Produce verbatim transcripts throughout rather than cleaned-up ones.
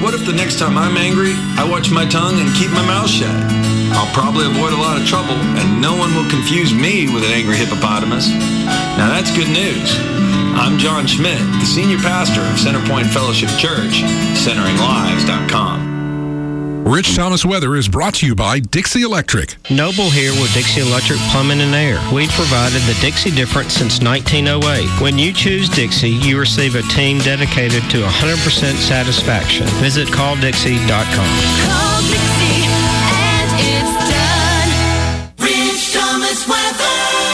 what if the next time I'm angry, I watch my tongue and keep my mouth shut? I'll probably avoid a lot of trouble, and no one will confuse me with an angry hippopotamus. Now that's good news. I'm John Schmidt, the senior pastor of Centerpoint Fellowship Church, centering lives dot com. Rich Thomas Weather is brought to you by Dixie Electric. Noble here with Dixie Electric Plumbing and Air. We've provided the Dixie difference since nineteen oh eight. When you choose Dixie, you receive a team dedicated to one hundred percent satisfaction. Visit call dixie dot com. Call Dixie and it's done. Rich Thomas Weather.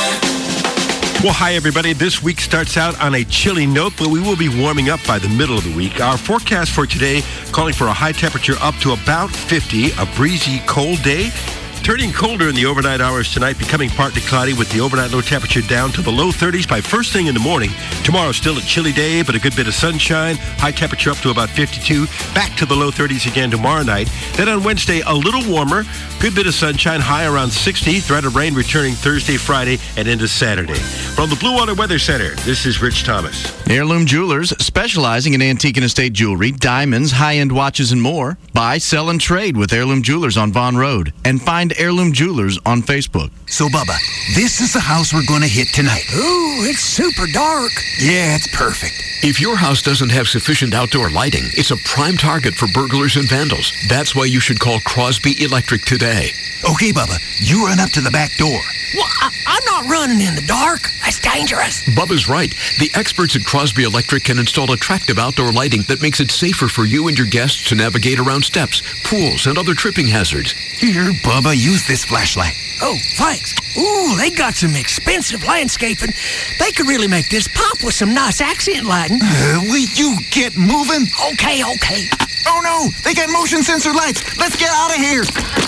Well, hi, everybody. This week starts out on a chilly note, but we will be warming up by the middle of the week. Our forecast for today calling for a high temperature up to about fifty, a breezy, cold day. Turning colder in the overnight hours tonight, becoming partly cloudy with the overnight low temperature down to the low thirties by first thing in the morning. Tomorrow still a chilly day, but a good bit of sunshine. High temperature up to about fifty-two. Back to the low thirties again tomorrow night. Then on Wednesday, a little warmer. Good bit of sunshine, high around sixty. Threat of rain returning Thursday, Friday, and into Saturday. From the Blue Water Weather Center, this is Rich Thomas. Heirloom Jewelers, specializing in antique and estate jewelry, diamonds, high-end watches, and more. Buy, sell, and trade with Heirloom Jewelers on Vaughn Road. And find Heirloom Jewelers on Facebook. So, Bubba, this is the house we're going to hit tonight. Ooh, it's super dark. Yeah, it's perfect. If your house doesn't have sufficient outdoor lighting, it's a prime target for burglars and vandals. That's why you should call Crosby Electric today. Okay, Bubba, you run up to the back door. Well, I, I'm not running in the dark. That's dangerous. Bubba's right. The experts at Crosby Electric can install attractive outdoor lighting that makes it safer for you and your guests to navigate around steps, pools, and other tripping hazards. Here, Bubba, use this flashlight. Oh, thanks. Ooh, they got some expensive landscaping. They could really make this pop with some nice accent lighting. Uh, will you get moving? Okay, okay. Oh, no, they got motion sensor lights. Let's get out of here.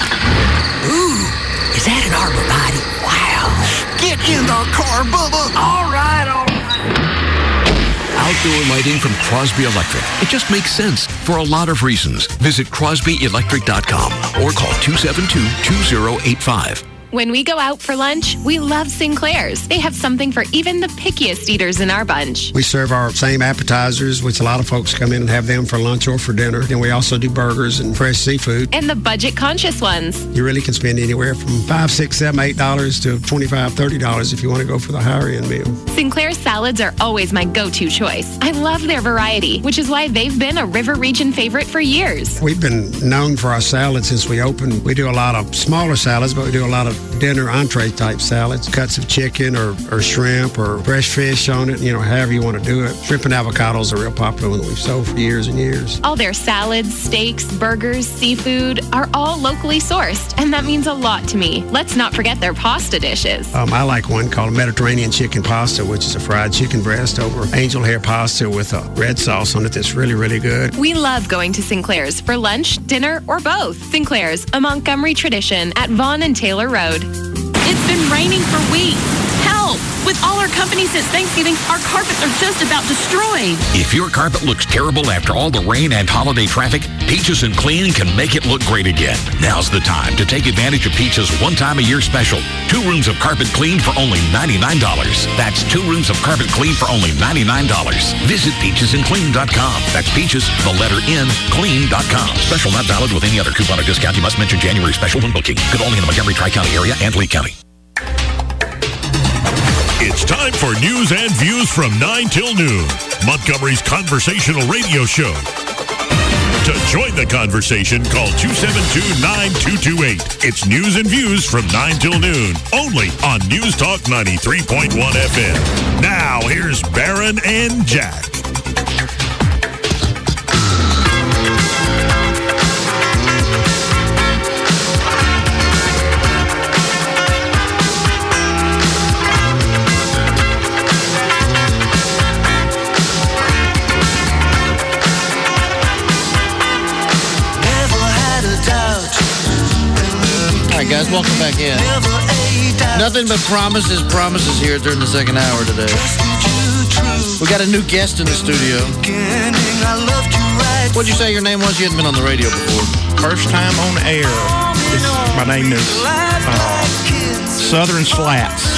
Ooh, is that an arborvitae? Wow. Get in the car, Bubba. All right, all right. Outdoor lighting from Crosby Electric. It just makes sense for a lot of reasons. Visit crosby electric dot com or call two seven two, two zero eight five. When we go out for lunch, we love Sinclair's. They have something for even the pickiest eaters in our bunch. We serve our same appetizers, which a lot of folks come in and have them for lunch or for dinner. And we also do burgers and fresh seafood. And the budget-conscious ones. You really can spend anywhere from five, six, seven, eight dollars to twenty-five, thirty dollars if you want to go for the higher-end meal. Sinclair's salads are always my go-to choice. I love their variety, which is why they've been a River Region favorite for years. We've been known for our salads since we opened. We do a lot of smaller salads, but we do a lot of dinner entree type salads, cuts of chicken or, or shrimp or fresh fish on it, you know, however you want to do it. Shrimp and avocados are real popular one that we've sold for years and years. All their salads, steaks, burgers, seafood are all locally sourced, and that means a lot to me. Let's not forget their pasta dishes. Um, I like one called Mediterranean chicken pasta, which is a fried chicken breast over angel hair pasta with a red sauce on it that's really, really good. We love going to Sinclair's for lunch, dinner, or both. Sinclair's, a Montgomery tradition at Vaughn and Taylor Road. It's been raining for weeks. Help! With all our company since Thanksgiving, our carpets are just about destroyed. If your carpet looks terrible after all the rain and holiday traffic, Peaches and Clean can make it look great again. Now's the time to take advantage of Peaches' one-time-a-year special. Two rooms of carpet cleaned for only ninety-nine dollars. That's two rooms of carpet cleaned for only ninety-nine dollars. Visit peaches and clean dot com. That's Peaches, the letter N, clean dot com. Special not valid with any other coupon or discount. You must mention January special when booking. Good only in the Montgomery Tri-County area and Lee County. It's time for news and views from nine till noon, Montgomery's conversational radio show. To join the conversation, call two seven two, nine two two eight. It's news and views from nine till noon, only on News Talk ninety-three point one F M. Now, here's Barron and Jack. Guys, welcome back in. Nothing but promises, promises here during the second hour today. We got a new guest in the studio. What'd you say your name was? You hadn't been on the radio before. First time on air. This, my name is uh, Southern Slats.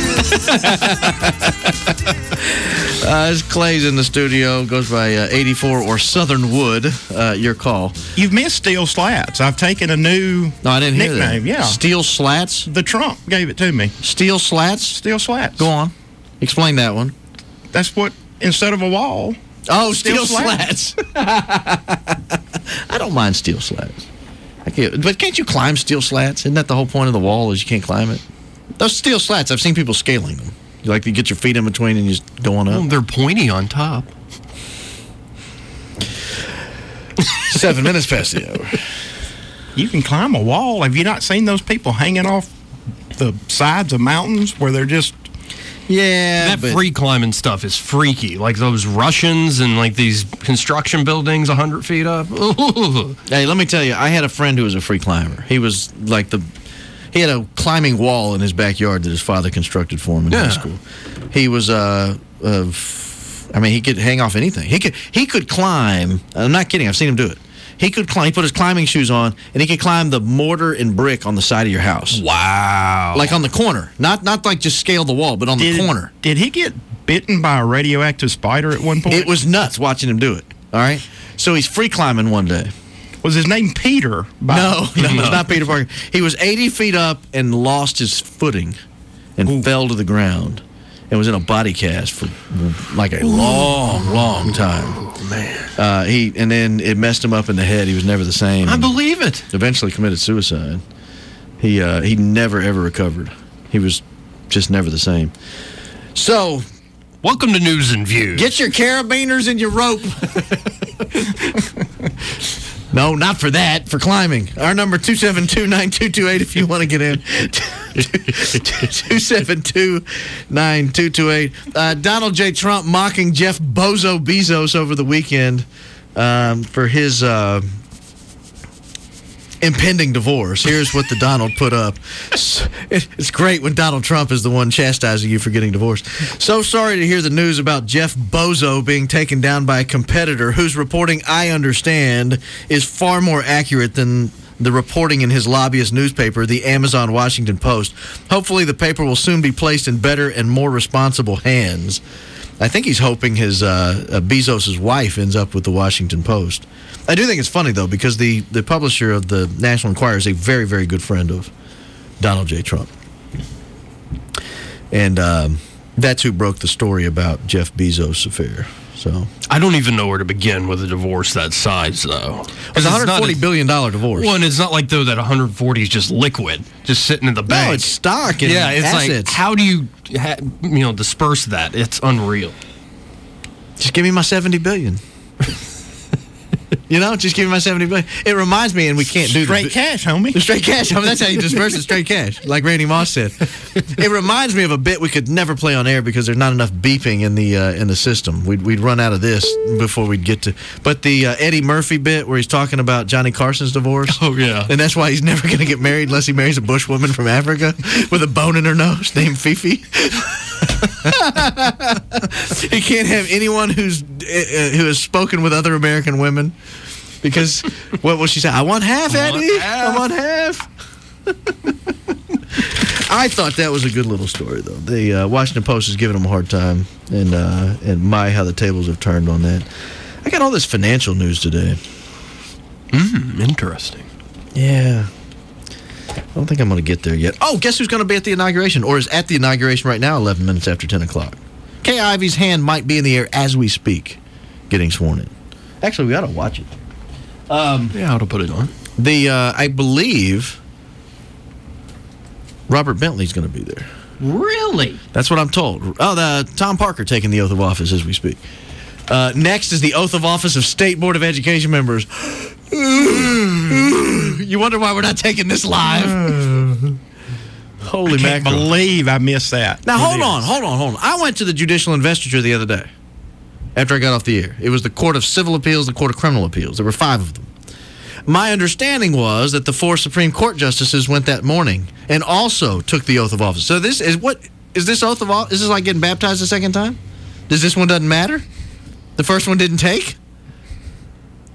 uh, it's Clay's in the studio. Goes by uh, eighty-four or Southern Wood. Uh, your call. You've missed Steel Slats. I've taken a new no, I didn't hear nickname. That. Yeah, Steel Slats. The Trump gave it to me. Steel Slats. Steel Slats. Go on. Explain that one. That's what instead of a wall. Oh, steel, steel slats. slats. I don't mind steel slats. I can't, but can't you climb steel slats? Isn't that the whole point of the wall? Is you can't climb it? Those steel slats, I've seen people scaling them. You like to get your feet in between and you just go on up. Well, they're pointy on top. Seven minutes past the hour. You can climb a wall. Have you not seen those people hanging off the sides of mountains where they're just... Yeah, that free climbing stuff is freaky. Like those Russians and like these construction buildings a hundred feet up. Hey, let me tell you, I had a friend who was a free climber. He was like the, he had a climbing wall in his backyard that his father constructed for him in yeah. high school. He was, uh, uh, I mean, he could hang off anything. He could, he could climb. I'm not kidding. I've seen him do it. He could climb. He put his climbing shoes on, and he could climb the mortar and brick on the side of your house. Wow! Like on the corner, not not like just scale the wall, but on did, the corner. Did he get bitten by a radioactive spider at one point? It was nuts watching him do it. All right, so he's free climbing one day. Was his name Peter? By no, no, no, it's not Peter Parker. He was eighty feet up and lost his footing, and Ooh. fell to the ground. And was in a body cast for like a long, long time. Oh, man. Uh, he and then it messed him up in the head. He was never the same. I believe it. Eventually committed suicide. He uh, he never ever recovered. He was just never the same. So, welcome to News and Views. Get your carabiners and your rope. No, not for that. For climbing. Our number two seven two, nine two two eight if you want to get in. two seven two, nine two two eight. Uh, Donald J. Trump mocking Jeff Bozo Bezos over the weekend um, for his uh, impending divorce. Here's what the Donald put up. It's great when Donald Trump is the one chastising you for getting divorced. So sorry to hear the news about Jeff Bozo being taken down by a competitor whose reporting, I understand, is far more accurate than the reporting in his lobbyist newspaper, the Amazon Washington Post. Hopefully the paper will soon be placed in better and more responsible hands. I think he's hoping his uh, uh, Bezos' wife ends up with the Washington Post. I do think it's funny, though, because the, the publisher of the National Enquirer is a very, very good friend of Donald J. Trump. And um, that's who broke the story about Jeff Bezos' affair. So I don't even know where to begin with a divorce that size, though. It's a one hundred forty billion dollars divorce. Well, and it's not like, though, that one hundred forty is just liquid, just sitting in the bank. No, it's stock and yeah, it's assets. like, how do you, ha- you know, disperse that? It's unreal. Just give me my seventy billion dollars. You know, just give me my seventy billion dollars. It reminds me, and we can't do straight this. cash, homie. Straight cash, homie. That's how you disperse it, straight cash, like Randy Moss said. It reminds me of a bit we could never play on air because there's not enough beeping in the uh, in the system. We'd we'd run out of this before we'd get to. But the uh, Eddie Murphy bit where he's talking about Johnny Carson's divorce. Oh yeah, and that's why he's never going to get married unless he marries a bush woman from Africa with a bone in her nose named Fifi. He can't have anyone who's uh, who has spoken with other American women because what will she say? I want half, I Eddie. Want half. I want half. I thought that was a good little story, though. The uh, Washington Post is giving them a hard time, and uh, and my how the tables have turned on that. I got all this financial news today. Mm, interesting. Yeah. I don't think I'm going to get there yet. Oh, guess who's going to be at the inauguration, or is at the inauguration right now, eleven minutes after ten o'clock? Kay Ivey's hand might be in the air as we speak, getting sworn in. Actually, we ought to watch it. Um, yeah, I ought to put it on. The uh, I believe Robert Bentley's going to be there. Really? That's what I'm told. Oh, the Tom Parker taking the oath of office as we speak. Uh, next is the oath of office of State Board of Education members. You wonder why we're not taking this live? Holy I can't mackerel. believe I missed that. Now, It hold is. on, hold on, hold on. I went to the judicial investiture the other day after I got off the air. It was the Court of Civil Appeals, the Court of Criminal Appeals. There were five of them. My understanding was that the four Supreme Court justices went that morning and also took the oath of office. So this is what is this oath of office? Is this like getting baptized a second time? Does this one doesn't matter? The first one didn't take?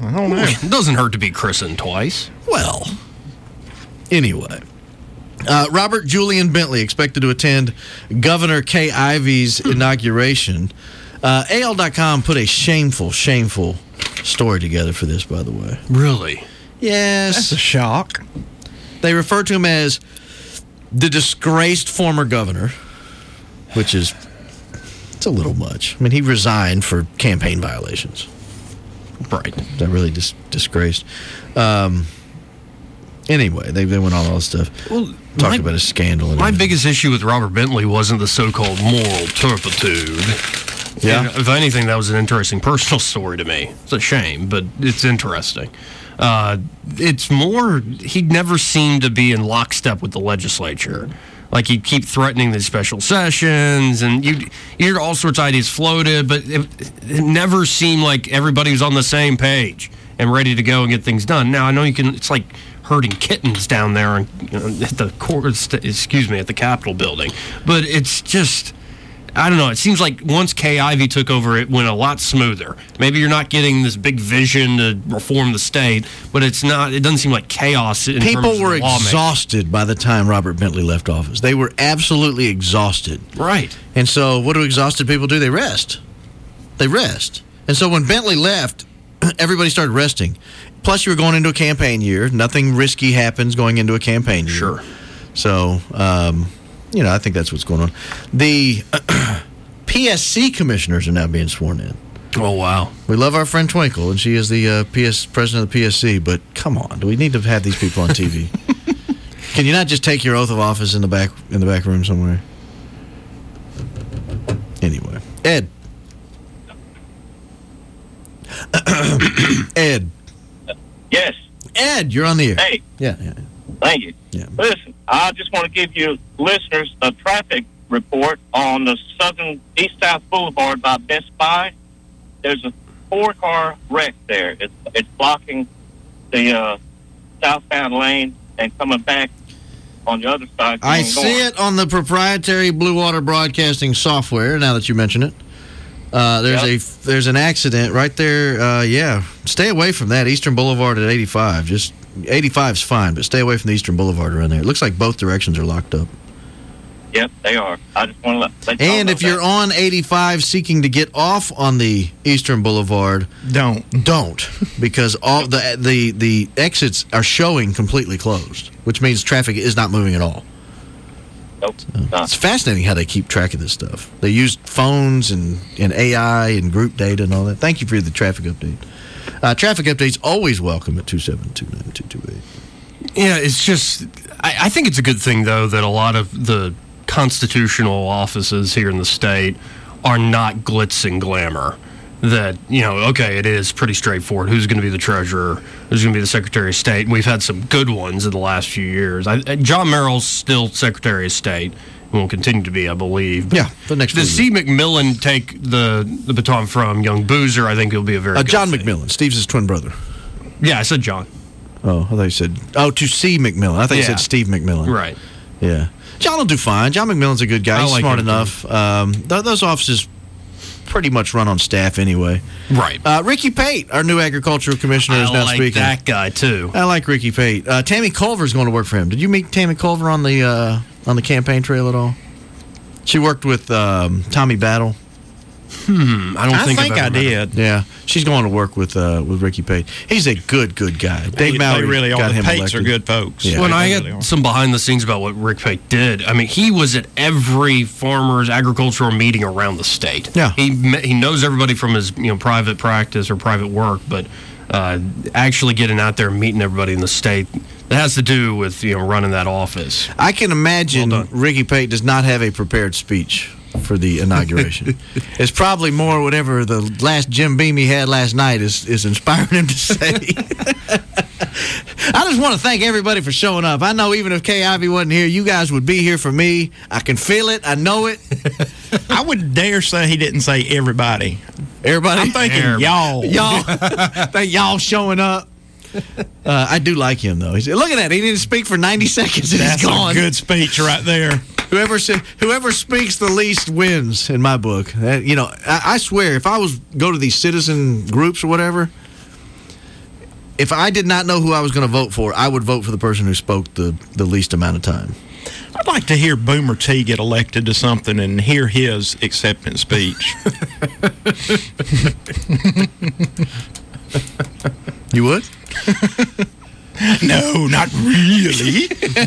I don't know. It doesn't hurt to be christened twice. Well, anyway. Uh, Robert Julian Bentley expected to attend Governor Kay Ivey's inauguration. Uh, A L dot com put a shameful, shameful story together for this, by the way. Really? Yes. That's a shock. They refer to him as the disgraced former governor, which is, it's a little much. I mean, he resigned for campaign violations. Right. That really dis- disgraced. Um, anyway, they, they went on all this stuff. Well, Talk my, about a scandal. And my everything. biggest issue with Robert Bentley wasn't the so-called moral turpitude. Yeah. And if anything, that was an interesting personal story to me. It's a shame, but it's interesting. Uh, it's more, he never seemed to be in lockstep with the legislature. Like, he'd keep threatening these special sessions, and you'd you hear all sorts of ideas floated, but it, it never seemed like everybody was on the same page and ready to go and get things done. Now, I know you can, it's like herding kittens down there and, you know, at the court, excuse me, at the Capitol building. But it's just, I don't know, it seems like once Kay Ivey took over, it went a lot smoother. Maybe you're not getting this big vision to reform the state, but it's not, it doesn't seem like chaos in People terms of were the lawmaking. exhausted by the time Robert Bentley left office. They were absolutely exhausted. Right. And so what do exhausted people do? They rest. They rest. And so when Bentley left, everybody started resting. Plus, you were going into a campaign year. Nothing risky happens going into a campaign year. Sure. So, um, you know, I think that's what's going on. The P S C commissioners are now being sworn in. Oh, wow. We love our friend Twinkle, and she is the uh, P S president of the P S C, but come on, do we need to have these people on T V? Can you not just take your oath of office in the back in the back room somewhere? Anyway, Ed. Ed. Yes. Ed, you're on the air. Hey. Yeah, yeah. Thank you. Yeah. Listen, I just want to give you listeners a traffic report on the southern east-south boulevard by Best Buy. There's a four-car wreck there. It's it's blocking the uh, southbound lane and coming back on the other side. I going see north. it on the proprietary Blue Water Broadcasting software. Now that you mention it, uh, there's Yep. a there's an accident right there. Uh, yeah, stay away from that Eastern Boulevard at eighty-five. Just eighty-five is fine, but stay away from the Eastern Boulevard around there. It looks like both directions are locked up. Yep, they are. I just want to let, let y'all And know if you're that. on eighty-five seeking to get off on the Eastern Boulevard, don't don't because all the the the exits are showing completely closed, which means traffic is not moving at all. Nope. So, it's fascinating how they keep track of this stuff. They use phones and, and A I and group data and all that. Thank you for the traffic update. Uh, traffic updates always welcome at two seven two, nine two two eight. Yeah, it's just, I, I think it's a good thing, though, that a lot of the constitutional offices here in the state are not glitz and glamour. That, you know, okay, it is pretty straightforward. Who's going to be the treasurer? Who's going to be the Secretary of State? And we've had some good ones in the last few years. I, John Merrill's still Secretary of State and will continue to be, I believe. But yeah, for next Does Steve McMillan take the, the baton from young Boozer? I think he'll be a very uh, good John thing. McMillan, Steve's his twin brother. Yeah, I said John. Oh, I thought you said, oh, to see McMillan. I thought you Yeah. said Steve McMillan. Right. Yeah. John will do fine. John McMillan's a good guy. I He's like smart him, too. enough. Um, th- those offices pretty much run on staff anyway. Right. Uh, Ricky Pate, our new agricultural commissioner, is I now like speaking. that guy, too. I like Ricky Pate. Uh, Tammy Culver's going to work for him. Did you meet Tammy Culver on the uh, on the campaign trail at all? She worked with um, Tommy Battle. Hmm. I don't I think, think I've I ever met him. did. Yeah, she's going to work with uh, with Ricky Pate. He's a good, good guy. Dave They- Mallory they really are. got The him Pates elected. are good folks. Yeah. When I They got really are. some behind the scenes about what Rick Pate did, I mean, he was at every farmer's agricultural meeting around the state. Yeah. He me- he knows everybody from his you know private practice or private work, but uh, actually getting out there and meeting everybody in the state, that has to do with you know running that office. I can imagine Ricky Pate does not have a prepared speech for the inauguration. It's probably more whatever the last Jim Beam he had last night is, is inspiring him to say. I just want to thank everybody for showing up. I know even if Kay Ivey wasn't here, you guys would be here for me. I can feel it. I know it. I would dare say he didn't say everybody. Everybody? I'm thinking Everybody. y'all. Y'all, thank y'all showing up. Uh, I do like him, though. He's, look at that. He didn't speak for ninety seconds and That's he's gone. a good speech right there. Whoever sa- whoever speaks the least wins in my book. That, you know, I, I swear, if I was go to these citizen groups or whatever, if I did not know who I was going to vote for, I would vote for the person who spoke the, the least amount of time. I'd like to hear Boomer T get elected to something and hear his acceptance speech. You would? No, not really.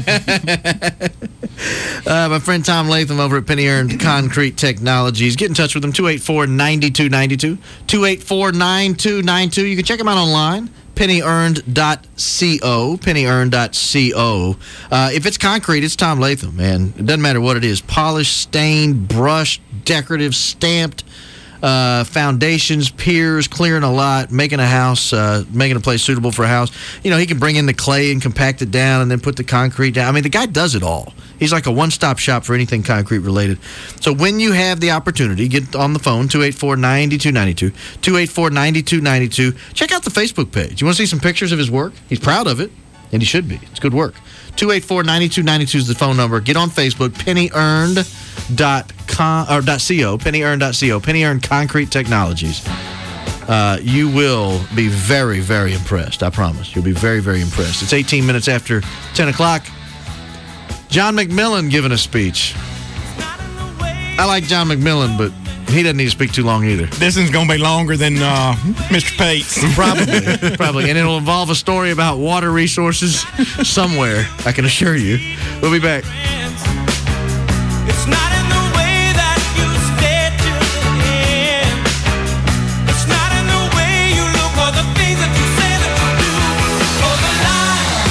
uh, my friend Tom Latham over at Penny Earned Concrete Technologies. Get in touch with them, two eight four, nine two nine two, two eight four, nine two nine two. You can check them out online, penny earned dot co, penny earned dot co. Uh, if it's concrete, it's Tom Latham, man. It doesn't matter what it is. Polished, stained, brushed, decorative, stamped. Uh, foundations, piers, clearing a lot, making a house, uh, making a place suitable for a house. You know, he can bring in the clay and compact it down and then put the concrete down. I mean, the guy does it all. He's like a one-stop shop for anything concrete related. So when you have the opportunity, get on the phone, two eight four, nine two nine two, two eight four, nine two nine two. Check out the Facebook page. You want to see some pictures of his work? He's proud of it, and he should be. It's good work. two eight four, nine two nine two is the phone number. Get on Facebook, penny earned dot com or .co, penny earned dot co, Penny Earned Concrete Technologies. Uh, you will be very, very impressed. I promise. You'll be very, very impressed. It's eighteen minutes after ten o'clock. John McMillan giving a speech. I like John McMillan, but he doesn't need to speak too long either. This is going to be longer than uh, Mister Pates. Probably. Probably. And it'll involve a story about water resources somewhere, I can assure you. We'll be back. It's not in the way that you stare to the end. It's not in the way you look or the things that you say that you do. For the line,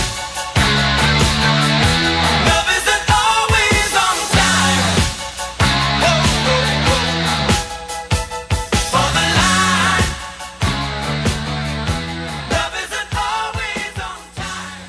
love isn't always on time. Oh, oh, oh. For the line, love isn't always on time.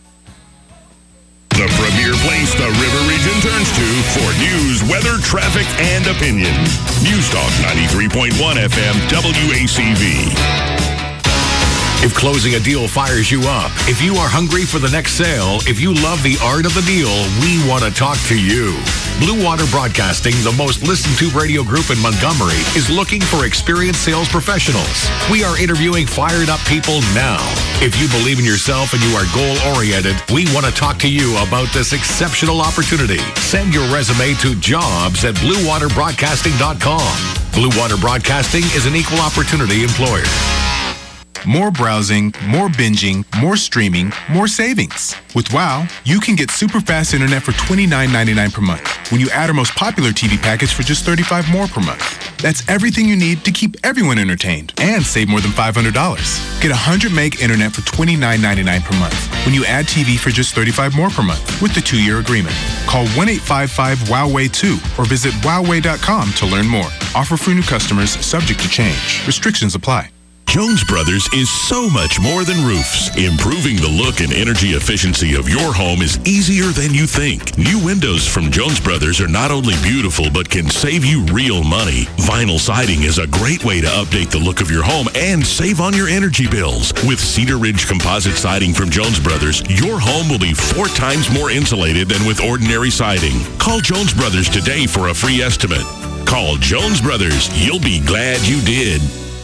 The premier place the River Region turns to for news, weather, traffic, and opinion. News Talk ninety-three point one F M W A C V. If closing a deal fires you up, if you are hungry for the next sale, if you love the art of the deal, we want to talk to you. Blue Water Broadcasting, the most listened to radio group in Montgomery, is looking for experienced sales professionals. We are interviewing fired up people now. If you believe in yourself and you are goal-oriented, we want to talk to you about this exceptional opportunity. Send your resume to jobs at blue water broadcasting dot com. Blue Water Broadcasting is an equal opportunity employer. More browsing, more binging, more streaming, more savings. With WOW, you can get super fast internet for twenty-nine ninety-nine per month when you add our most popular T V package for just thirty-five dollars more per month. That's everything you need to keep everyone entertained and save more than five hundred dollars. Get one hundred meg internet for twenty-nine ninety-nine per month when you add T V for just thirty-five dollars more per month with the two-year agreement. Call one eight five five wow way two or visit wow way dot com to learn more. Offer for new customers subject to change. Restrictions apply. Jones Brothers is so much more than roofs. Improving the look and energy efficiency of your home is easier than you think. New windows from Jones Brothers are not only beautiful, but can save you real money. Vinyl siding is a great way to update the look of your home and save on your energy bills. With Cedar Ridge composite siding from Jones Brothers, your home will be four times more insulated than with ordinary siding. Call Jones Brothers today for a free estimate. Call Jones Brothers. You'll be glad you did.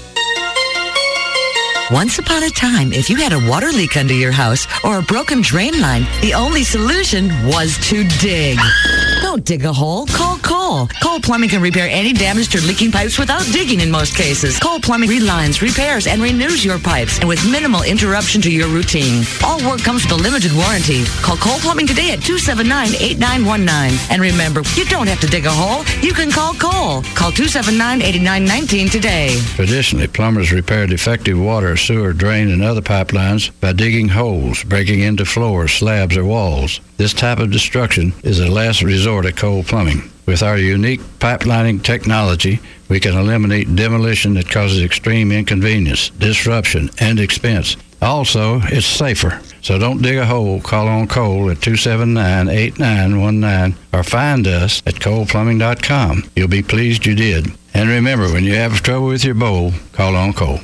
Once upon a time, if you had a water leak under your house or a broken drain line, the only solution was to dig. Don't dig a hole. Call Cole. Cole Plumbing can repair any damaged or leaking pipes without digging in most cases. Cole Plumbing relines, repairs, and renews your pipes, and with minimal interruption to your routine. All work comes with a limited warranty. Call Cole Plumbing today at two seven nine, eight nine one nine. And remember, you don't have to dig a hole. You can call Cole. Call two seven nine, eight nine one nine today. Traditionally, plumbers repair defective water, sewer, drain, and other pipelines by digging holes, breaking into floors, slabs, or walls. This type of destruction is a last resort at Cole Plumbing. With our unique pipelining technology, we can eliminate demolition that causes extreme inconvenience, disruption, and expense. Also, it's safer. So don't dig a hole. Call on Cole at two seven nine, eight nine one nine or find us at cole plumbing dot com. You'll be pleased you did. And remember, when you have trouble with your bowl, call on Cole.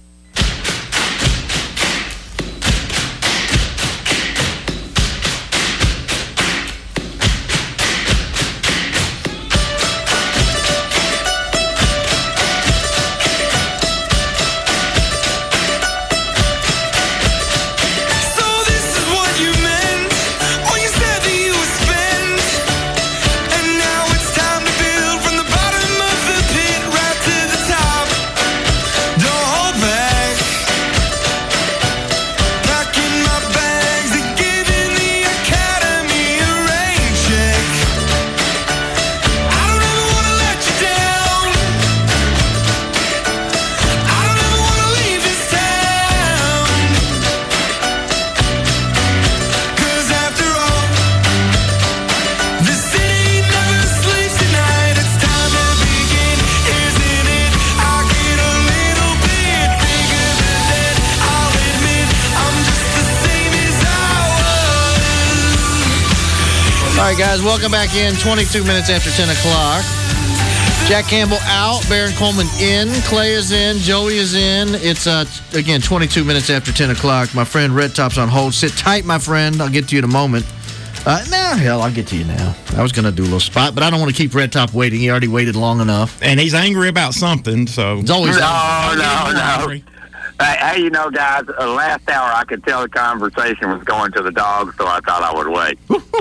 right, guys, welcome back in. twenty-two minutes after ten o'clock. Jack Campbell out, Baron Coleman in, Clay is in, Joey is in. It's, uh, again, twenty-two minutes after ten o'clock. My friend Red Top's on hold. Sit tight, my friend. I'll get to you in a moment. Uh, nah, hell, I'll get to you now. I was going to do a little spot, but I don't want to keep Red Top waiting. He already waited long enough. And he's angry about something, so. It's always No, no, no. Hey, hey, you know, guys, uh, last hour I could tell the conversation was going to the dogs, so I thought I would wait.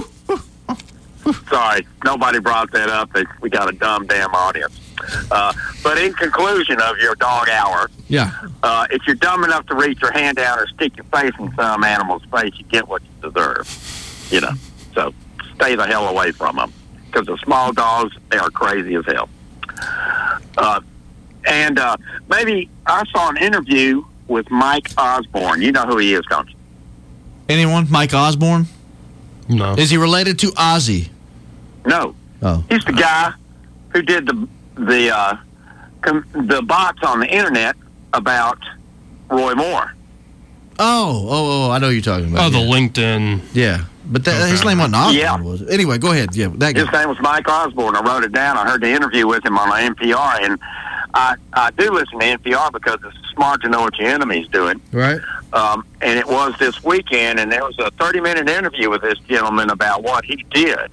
Sorry, nobody brought that up. They, we got a dumb damn audience. Uh, but in conclusion of your dog hour, yeah, uh, if you're dumb enough to reach your hand down or stick your face in some animal's face, you get what you deserve. You know, so stay the hell away from them because the small dogs, they are crazy as hell. Uh, and uh, maybe I saw an interview with Mike Osborne. You know who he is, don't you? Anyone? Mike Osborne? No. Is he related to Ozzy? No. Oh. He's the guy who did the the uh, com- the bots on the internet about Roy Moore. Oh, oh, oh, I know who you're talking about. Oh, the yeah. LinkedIn. Yeah, but that, Okay. his name wasn't Osborne, Yeah. was it? Anyway, go ahead. Yeah, that guy. His name was Mike Osborne. I wrote it down. I heard the interview with him on N P R, and I, I do listen to N P R because it's smart to know what your enemy's doing. Right. Um, and it was this weekend, and there was a thirty-minute interview with this gentleman about what he did.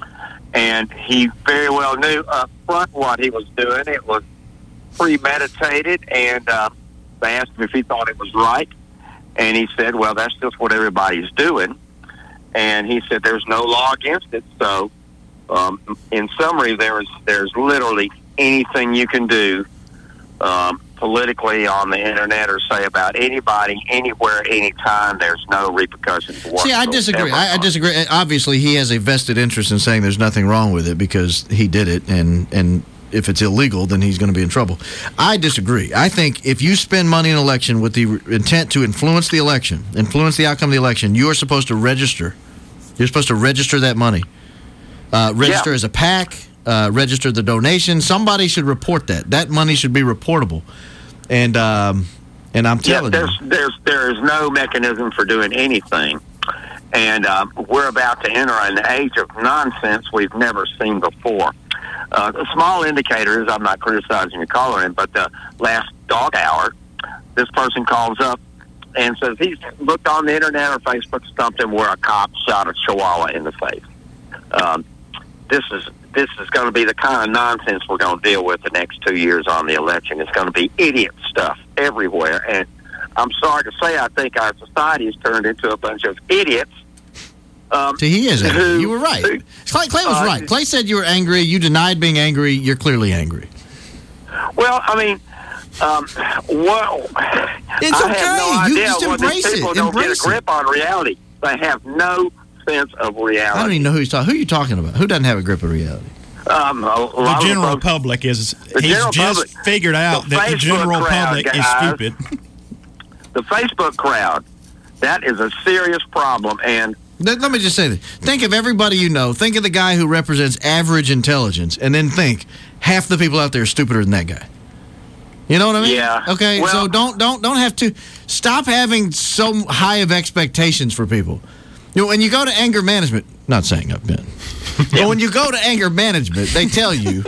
And he very well knew up front what he was doing. It was premeditated, and uh, they asked him if he thought it was right. And he said, well, that's just what everybody's doing. And he said there's no law against it. So um, in summary, there's, there's literally anything you can do um, politically on the internet or say about anybody, anywhere, anytime. There's no repercussions whatsoever. See, I disagree. I, I disagree. Obviously, he has a vested interest in saying there's nothing wrong with it because he did it, and, and if it's illegal, then he's going to be in trouble. I disagree. I think if you spend money in an election with the intent to influence the election, influence the outcome of the election, you are supposed to register. You're supposed to register that money. Uh, register Yeah. as a PAC, uh, register the donation. Somebody should report that. That money should be reportable. And um, and I'm telling yeah, you. there's, there's, there is no mechanism for doing anything. And um, we're about to enter an age of nonsense we've never seen before. Uh, the small indicator is, I'm not criticizing your caller in, but the last dog hour, this person calls up and says he's looked on the internet or Facebook something where a cop shot a chihuahua in the face. Um, this is this is going to be the kind of nonsense we're going to deal with the next two years on the election. It's going to be idiot stuff everywhere. And I'm sorry to say, I think our society has turned into a bunch of idiots. Um, See, he is angry. who- You were right. Clay, Clay was uh, right. Clay said you were angry. You denied being angry. You're clearly angry. Well, I mean, um, well, It's I okay. have no You idea. just Well, these embrace it. people don't get a Embrace it. grip on reality. They have no sense of reality. I don't even know who he's talking. Who are you talking about? Who doesn't have a grip of reality? Um, a, a The lot of general folks- public is, The he's general just public- figured out the that the Facebook general crowd, public is guys. stupid. The Facebook crowd, that is a serious problem. And Let, let me just say this. Think of everybody you know. Think of the guy who represents average intelligence, and then think half the people out there are stupider than that guy. You know what I mean? Yeah. Okay. Well- so don't don't don't have to stop having so high of expectations for people. You know, when you go to anger management, not saying I've been, but when you go to anger management, they tell you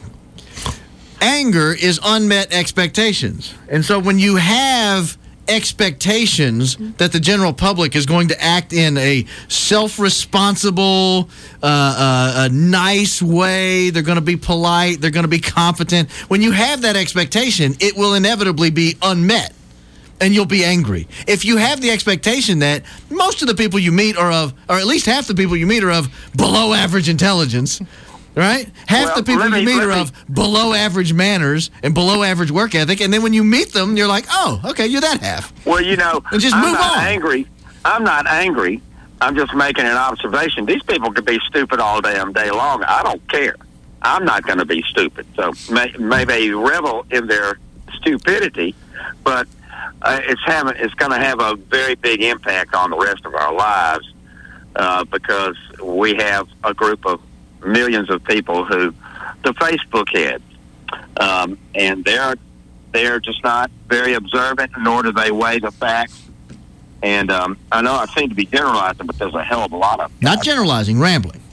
anger is unmet expectations, and so when you have expectations that the general public is going to act in a self-responsible, uh, uh, a nice way. They're going to be polite. They're going to be competent. When you have that expectation, it will inevitably be unmet, and you'll be angry. If you have the expectation that most of the people you meet are of, or at least half the people you meet are of below average intelligence, right? Half Well, the people let me- you meet let are me- of below average manners and below average work ethic, and then when you meet them, you're like, oh, okay, you're that half. well, you know, And just I'm move not on. angry. I'm not angry. I'm just making an observation. These people could be stupid all damn day long. I don't care. I'm not going to be stupid. So may, maybe revel in their stupidity, but uh, it's having it's going to have a very big impact on the rest of our lives uh, because we have a group of millions of people who the Facebook heads, um, and they're they're just not very observant, nor do they weigh the facts. And um, I know I seem to be generalizing, but there's a hell of a lot of them. Not generalizing, rambling.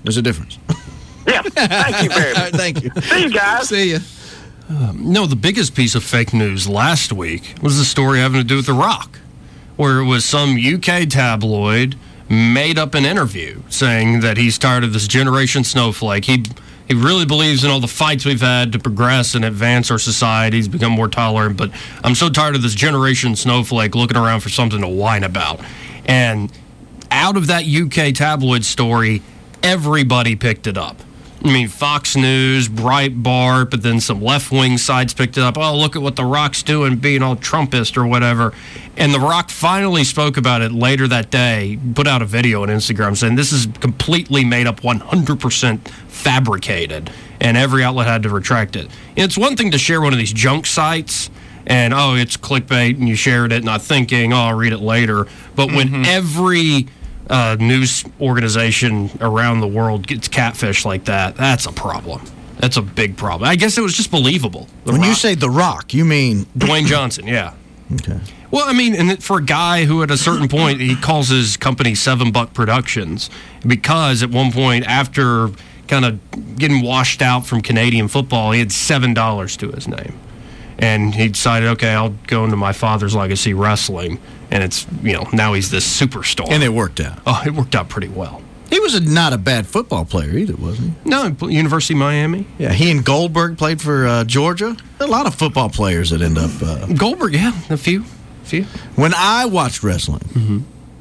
There's a difference. Yeah. Thank you very much. Thank you. See you guys. See you. Um, no, the biggest piece of fake news last week was the story having to do with The Rock, where it was some U K tabloid made up an interview saying that he's tired of this generation snowflake. He he really believes in all the fights we've had to progress and advance our society. He's become more tolerant, but I'm so tired of this generation snowflake looking around for something to whine about. And out of that U K tabloid story, everybody picked it up. I mean, Fox News, Breitbart, but then some left-wing sites picked it up. Oh, look at what The Rock's doing, being all Trumpist or whatever. And The Rock finally spoke about it later that day, put out a video on Instagram saying this is completely made up, one hundred percent fabricated, and every outlet had to retract it. And it's one thing to share one of these junk sites, and, oh, it's clickbait, and you shared it, not thinking, oh, I'll read it later. But when mm-hmm. every... Uh, news organization around the world gets catfish like that, that's a problem. That's a big problem. I guess it was just believable. The when Rock. you say The Rock, you mean... Dwayne Johnson, yeah. Okay. Well, I mean, and for a guy who at a certain point, he calls his company Seven Buck Productions because at one point, after kind of getting washed out from Canadian football, he had seven dollars to his name. And he decided, okay, I'll go into my father's legacy wrestling. And it's, you know, now he's this superstar. And it worked out. Oh, it worked out pretty well. He was a, not a bad football player either, wasn't he? No, University of Miami. Yeah, he and Goldberg played for uh, Georgia. A lot of football players that end up... Uh, Goldberg, yeah, a few. A few. When I watched wrestling, mm-hmm.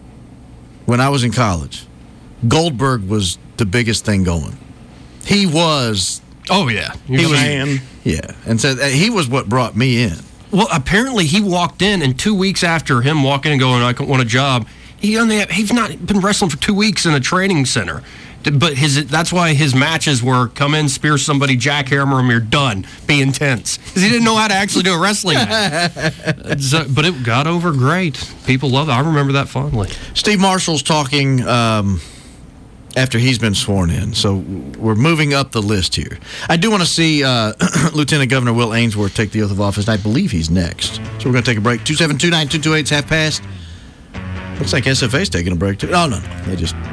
when I was in college, Goldberg was the biggest thing going. He was... Oh, yeah. He, he was... Man. Yeah, and so uh, he was what brought me in. Well, apparently he walked in, and two weeks after him walking and going, I want a job, he only had, he's not been wrestling for two weeks in a training center. But his that's why his matches were come in, spear somebody, jackhammer him, you're done. Be intense. Because he didn't know how to actually do a wrestling match. So, but it got over great. People love it. I remember that fondly. Steve Marshall's talking... Um after he's been sworn in. So we're moving up the list here. I do want to see uh, Lieutenant Governor Will Ainsworth take the oath of office, and I believe he's next. So we're going to take a break. two seven two, nine two two eight is half past. Looks like S F A's taking a break, too. Oh, no, no. They just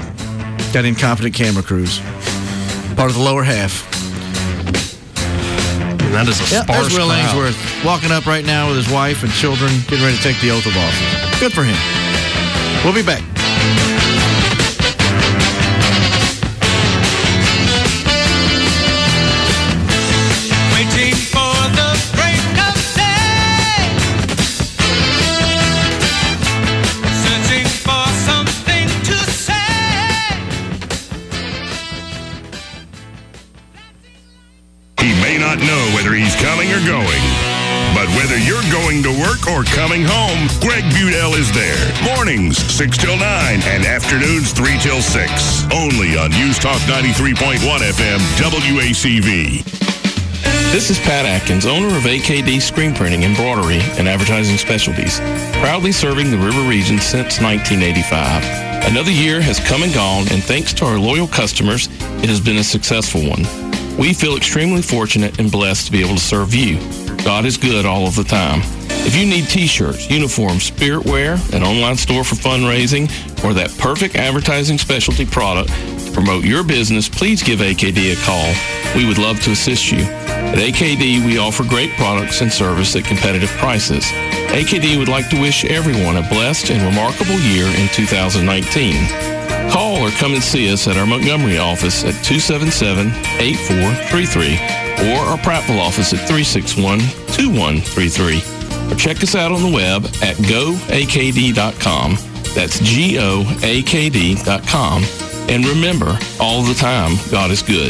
got incompetent camera crews. Part of the lower half. And that is a yep, sparse there's Will crowd. Ainsworth walking up right now with his wife and children, getting ready to take the oath of office. Good for him. We'll be back. Know whether he's coming or going. But whether you're going to work or coming home, Greg Budell is there. Mornings, six till nine, and afternoons, three till six. Only on News Talk ninety-three point one F M, W A C V. This is Pat Atkins, owner of A K D Screen Printing, Embroidery, and Advertising Specialties, proudly serving the River region since nineteen eighty-five. Another year has come and gone, and thanks to our loyal customers, it has been a successful one. We feel extremely fortunate and blessed to be able to serve you. God is good all of the time. If you need t-shirts, uniforms, spirit wear, an online store for fundraising, or that perfect advertising specialty product to promote your business, please give A K D a call. We would love to assist you. At A K D, we offer great products and service at competitive prices. A K D would like to wish everyone a blessed and remarkable year in two thousand nineteen. Call or come and see us at our Montgomery office at two seven seven, eight four three three or our Prattville office at three six one, two one three three. Or check us out on the web at go A K D dot com. That's G O A K D dot com. And remember, all the time, God is good.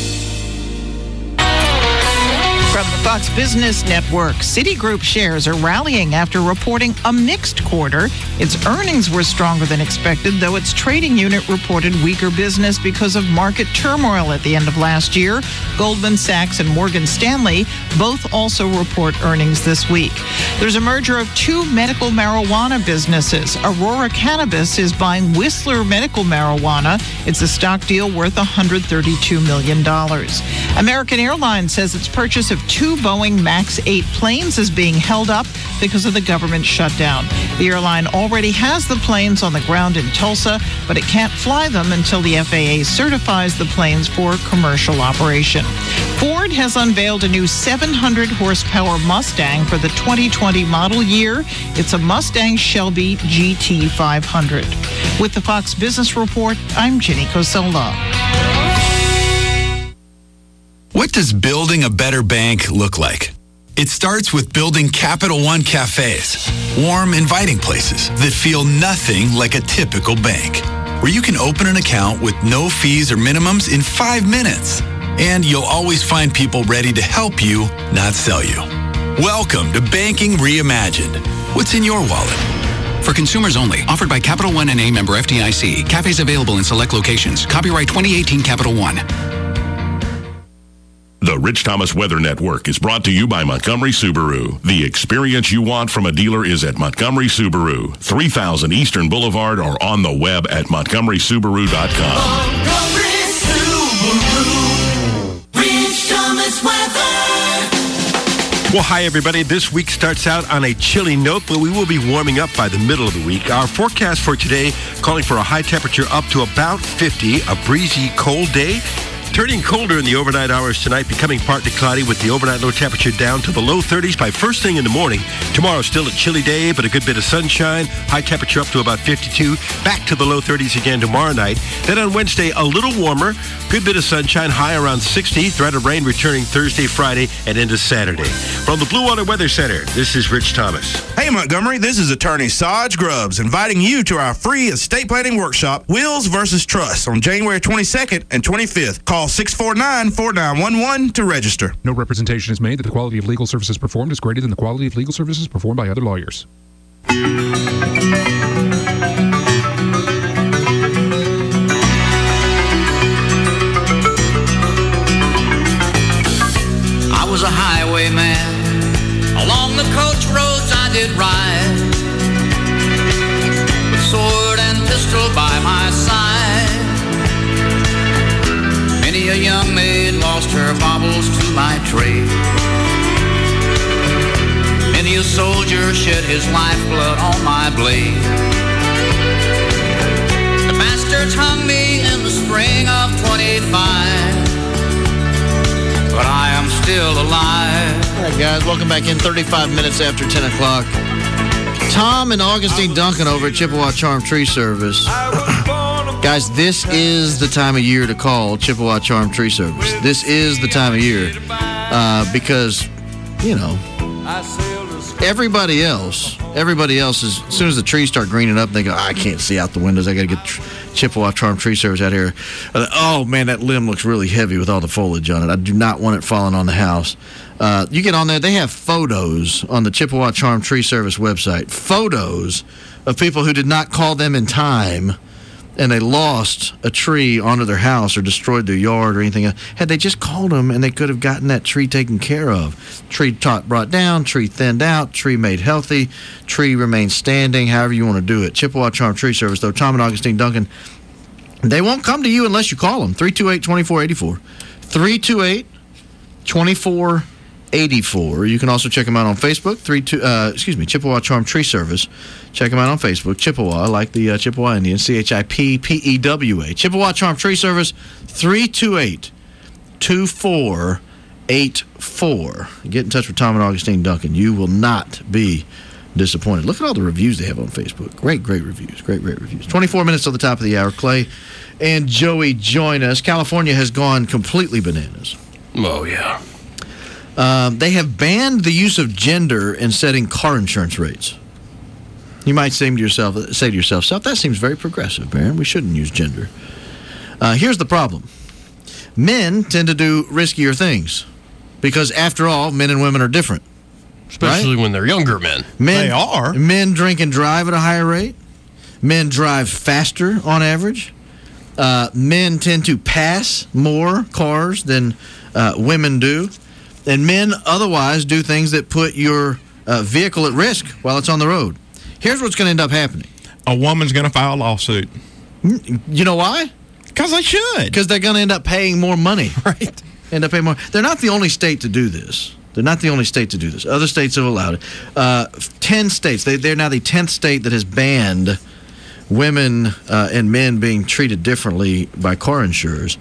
From the Fox Business Network, Citigroup shares are rallying after reporting a mixed quarter. Its earnings were stronger than expected, though its trading unit reported weaker business because of market turmoil at the end of last year. Goldman Sachs and Morgan Stanley both also report earnings this week. There's a merger of two medical marijuana businesses. Aurora Cannabis is buying Whistler Medical Marijuana. It's a stock deal worth one hundred thirty-two million dollars. American Airlines says its purchase of two two Boeing MAX eight planes is being held up because of the government shutdown. The airline already has the planes on the ground in Tulsa, but it can't fly them until the F A A certifies the planes for commercial operation. Ford has unveiled a new seven hundred horsepower Mustang for the twenty twenty model year. It's a Mustang Shelby G T five hundred. With the Fox Business Report, I'm Ginny Cosola. What does building a better bank look like? It starts with building Capital One cafes, warm, inviting places that feel nothing like a typical bank, where you can open an account with no fees or minimums in five minutes. And you'll always find people ready to help you, not sell you. Welcome to Banking Reimagined. What's in your wallet? For consumers only. Offered by Capital One N A, member F D I C. Cafes available in select locations. Copyright twenty eighteen Capital One. The Rich Thomas Weather Network is brought to you by Montgomery Subaru. The experience you want from a dealer is at Montgomery Subaru, three thousand Eastern Boulevard, or on the web at montgomery subaru dot com. Montgomery Subaru, Rich Thomas Weather. Well, hi, everybody. This week starts out on a chilly note, but we will be warming up by the middle of the week. Our forecast for today calling for a high temperature up to about fifty, a breezy, cold day. Turning colder in the overnight hours tonight, becoming partly cloudy with the overnight low temperature down to the low thirties by first thing in the morning. Tomorrow still a chilly day, but a good bit of sunshine. High temperature up to about fifty-two. Back to the low thirties again tomorrow night. Then on Wednesday, a little warmer. Good bit of sunshine, high around sixty. Threat of rain returning Thursday, Friday, and into Saturday. From the Blue Water Weather Center, this is Rich Thomas. Hey, Montgomery, this is attorney Saj Grubbs inviting you to our free estate planning workshop, Wills versus Trust, on January twenty-second and twenty-fifth. Call six four nine, four nine one one to register. No representation is made that the quality of legal services performed is greater than the quality of legal services performed by other lawyers. I was a highwayman. Along the coach roads I did ride, with sword and pistol by my side. Many a young maid lost her baubles to my trade. Many a soldier shed his lifeblood on my blade. The bastards hung me in the spring of twenty-five, but I am still alive. All right, guys, welcome back in. thirty-five minutes after ten o'clock. Tom and Augustine Duncan over at Chippewa Charm Tree Service. Guys, this is the time of year to call Chippewa Charm Tree Service. This is the time of year uh, because, you know, everybody else, everybody else is, as soon as the trees start greening up, they go, I can't see out the windows. I got to get tr- Chippewa Charm Tree Service out here. Uh, oh, man, that limb looks really heavy with all the foliage on it. I do not want it falling on the house. Uh, you get on there, they have photos on the Chippewa Charm Tree Service website. Photos of people who did not call them in time and they lost a tree onto their house or destroyed their yard or anything else. Had they just called them and they could have gotten that tree taken care of. Tree top brought down, tree thinned out, tree made healthy, tree remained standing, however you want to do it. Chippewa Charm Tree Service, though, Tom and Augustine Duncan, they won't come to you unless you call them. three two eight, two four eight four. three two eight, two four eight four. You can also check them out on Facebook. Three two, uh, excuse me, Chippewa Charm Tree Service. Check them out on Facebook. Chippewa, like the uh, Chippewa Indians. C H I P P E W A. Chippewa Charm Tree Service. three two eight, two four eight four. Get in touch with Tom and Augustine Duncan. You will not be disappointed. Look at all the reviews they have on Facebook. Great, great reviews. Great, great reviews. twenty-four minutes till the top of the hour. Clay and Joey join us. California has gone completely bananas. Oh, yeah. Um, they have banned the use of gender in setting car insurance rates. You might say to yourself, say to yourself, "Self, that seems very progressive, Baron. We shouldn't use gender." Uh, here's the problem. Men tend to do riskier things because, after all, men and women are different. Especially right? when they're younger men. Men, they are. Men drink and drive at a higher rate. Men drive faster on average. Uh, men tend to pass more cars than uh, women do. And men otherwise do things that put your uh, vehicle at risk while it's on the road. Here's what's going to end up happening. A woman's going to file a lawsuit. You know why? Because they should. Because they're going to end up paying more money. Right. End up paying more. They're not the only state to do this. They're not the only state to do this. Other states have allowed it. Uh, ten states. They, they're now the tenth state that has banned women uh, and men being treated differently by car insurers.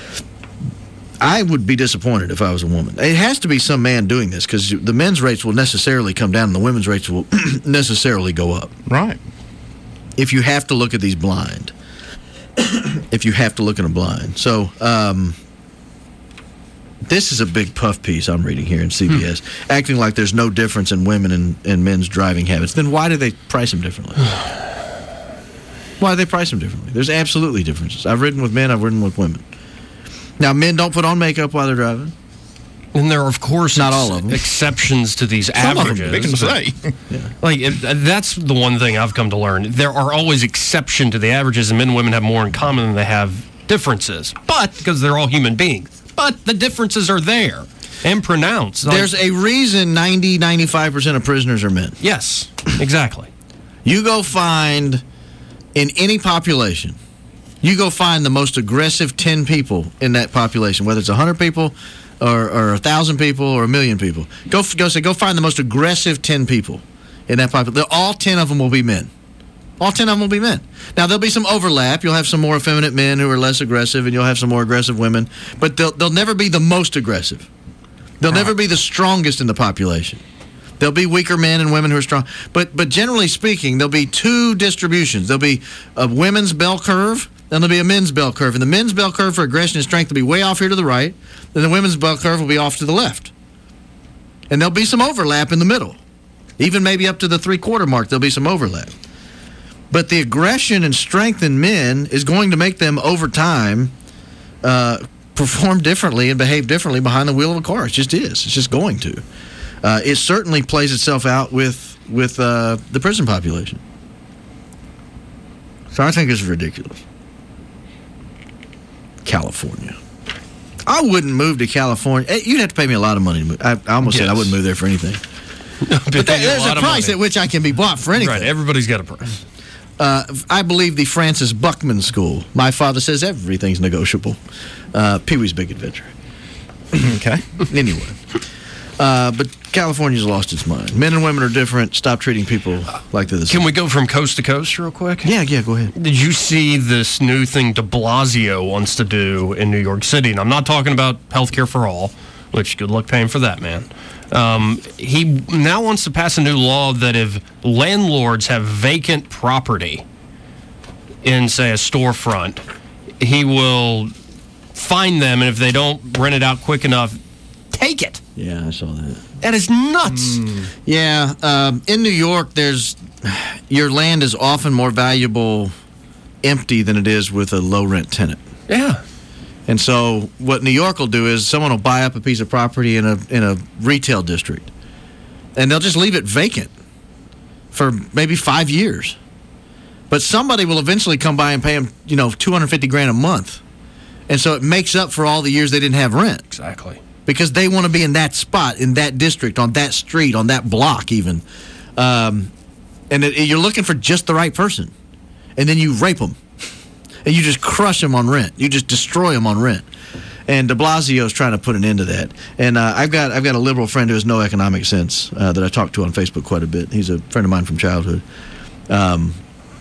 I would be disappointed if I was a woman. It has to be some man doing this because the men's rates will necessarily come down and the women's rates will necessarily go up. Right. If you have to look at these blind. if you have to look at them blind. So, um, this is a big puff piece I'm reading here in C B S, hmm. acting like there's no difference in women and, and men's driving habits. Then why do they price them differently? Why do they price them differently? There's absolutely differences. I've ridden with men, I've ridden with women. Now, men don't put on makeup while they're driving. And there are, of course, not ex- all of them. exceptions to these Some averages. of them, they can say. yeah. Like, it, that's the one thing I've come to learn. There are always exceptions to the averages, and men and women have more in common than they have differences. But, because they're all human beings. But the differences are there and pronounced. Like, There's a reason ninety, ninety-five percent of prisoners are men. Yes, exactly. You go find, in any population, you go find the most aggressive ten people in that population, whether it's one hundred people or, or one thousand people or a million people. Go, go, say, go find the most aggressive ten people in that population. All ten of them will be men. All ten of them will be men. Now, there'll be some overlap. You'll have some more effeminate men who are less aggressive, and you'll have some more aggressive women. But they'll, they'll never be the most aggressive. They'll never be the strongest in the population. There'll be weaker men and women who are strong. But but generally speaking, there'll be two distributions. There'll be a women's bell curve, and there'll be a men's bell curve. And the men's bell curve for aggression and strength will be way off here to the right, and the women's bell curve will be off to the left. And there'll be some overlap in the middle. Even maybe up to the three-quarter mark, there'll be some overlap. But the aggression and strength in men is going to make them, over time, uh, perform differently and behave differently behind the wheel of a car. It just is. It's just going to. Uh, it certainly plays itself out with with uh, the prison population. So I think it's ridiculous. California. I wouldn't move to California. You'd have to pay me a lot of money to move. I, I almost yes. said I wouldn't move there for anything. but that, there's a, a price at which I can be bought for anything. Right, everybody's got a price. Uh, I believe the Francis Buckman School. My father says everything's negotiable. Uh, Pee-wee's Big Adventure. Okay. Anyway. Uh, but California's lost its mind. Men and women are different. Stop treating people like they're the same. Can we go from coast to coast real quick? Yeah, yeah, go ahead. Did you see this new thing de Blasio wants to do in New York City? And I'm not talking about healthcare for all, which good luck paying for that, man. Um, he now wants to pass a new law that if landlords have vacant property in, say, a storefront, he will fine them, and if they don't rent it out quick enough, take it. Yeah, I saw that. That is nuts. Mm. Yeah, um, in New York, there's your land is often more valuable empty than it is with a low-rent tenant. Yeah. And so what New York will do is someone will buy up a piece of property in a in a retail district, and they'll just leave it vacant for maybe five years. But somebody will eventually come by and pay them, you know, two hundred fifty grand a month. And so it makes up for all the years they didn't have rent. Exactly. Because they want to be in that spot, in that district, on that street, on that block even. Um, and it, you're looking for just the right person. And then you rape them. And you just crush them on rent. You just destroy them on rent. And de Blasio is trying to put an end to that. And uh, I've got I've got a liberal friend who has no economic sense uh, that I talk to on Facebook quite a bit. He's a friend of mine from childhood. Um,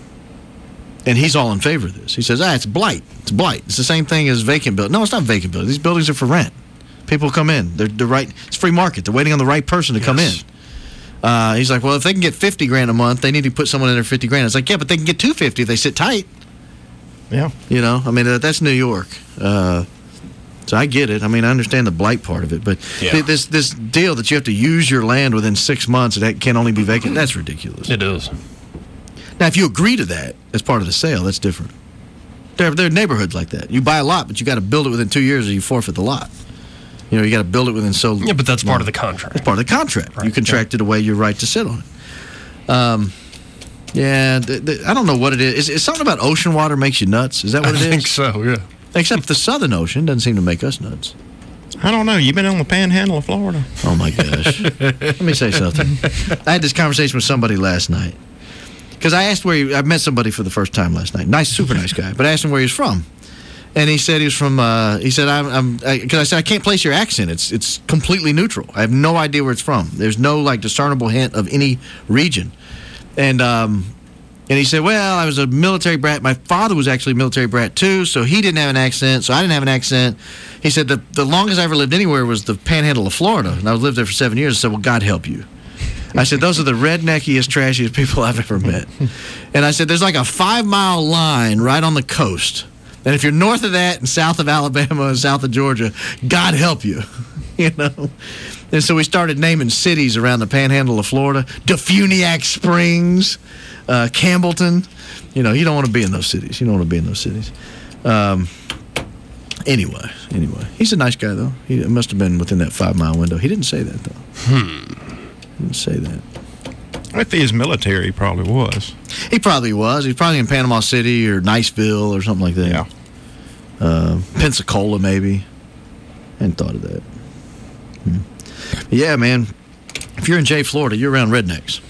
and he's all in favor of this. He says, ah, it's blight. It's blight. It's the same thing as vacant buildings. No, it's not vacant buildings. These buildings are for rent. People come in. They're, they're right. It's free market. They're waiting on the right person to yes. come in. Uh, he's like, well, if they can get fifty grand a month, they need to put someone in there fifty grand. It's like, yeah, but they can get two fifty if they sit tight. Yeah. You know, I mean, uh, that's New York. Uh, so I get it. I mean, I understand the blight part of it. But yeah. th- this this deal that you have to use your land within six months and that can only be vacant, that's ridiculous. It is. Now, if you agree to that as part of the sale, that's different. There, there are neighborhoods like that. You buy a lot, but you got to build it within two years or you forfeit the lot. You know, you got to build it within so long. Yeah, but that's part of the contract. That's part of the contract. Right. You contracted yeah. away your right to sit on it. Um, yeah, th- th- I don't know what it is. Is, is something about ocean water makes you nuts? Is that what I it is? I think so, yeah. Except the Southern Ocean doesn't seem to make us nuts. I don't know. You've been on the panhandle of Florida. Oh, my gosh. Let me say something. I had this conversation with somebody last night. Because I asked where he, I met somebody for the first time last night. Nice, super nice guy. But I asked him where he was from. And he said he was from. Uh, he said I'm. I'm because I, I said I can't place your accent. It's it's completely neutral. I have no idea where it's from. There's no like discernible hint of any region. And um, and he said, well, I was a military brat. My father was actually a military brat too, so he didn't have an accent. So I didn't have an accent. He said the the longest I ever lived anywhere was the Panhandle of Florida, and I lived there for seven years. I said, well, God help you. I said, those are the redneckiest, trashiest people I've ever met. And I said, there's like a five-mile line right on the coast. And if you're north of that and south of Alabama and south of Georgia, God help you. You know? And so we started naming cities around the Panhandle of Florida. Defuniak Springs, uh, Campbellton. You know, you don't want to be in those cities. You don't want to be in those cities. Um, anyway, anyway. He's a nice guy, though. He must have been within that five-mile window. He didn't say that, though. Hmm. Didn't say that. If he is military, he probably was. He probably was. He's probably in Panama City or Niceville or something like that. Yeah. Uh, Pensacola, maybe. I hadn't thought of that. Hmm. Yeah, man. If you're in Jay, Florida, you're around rednecks.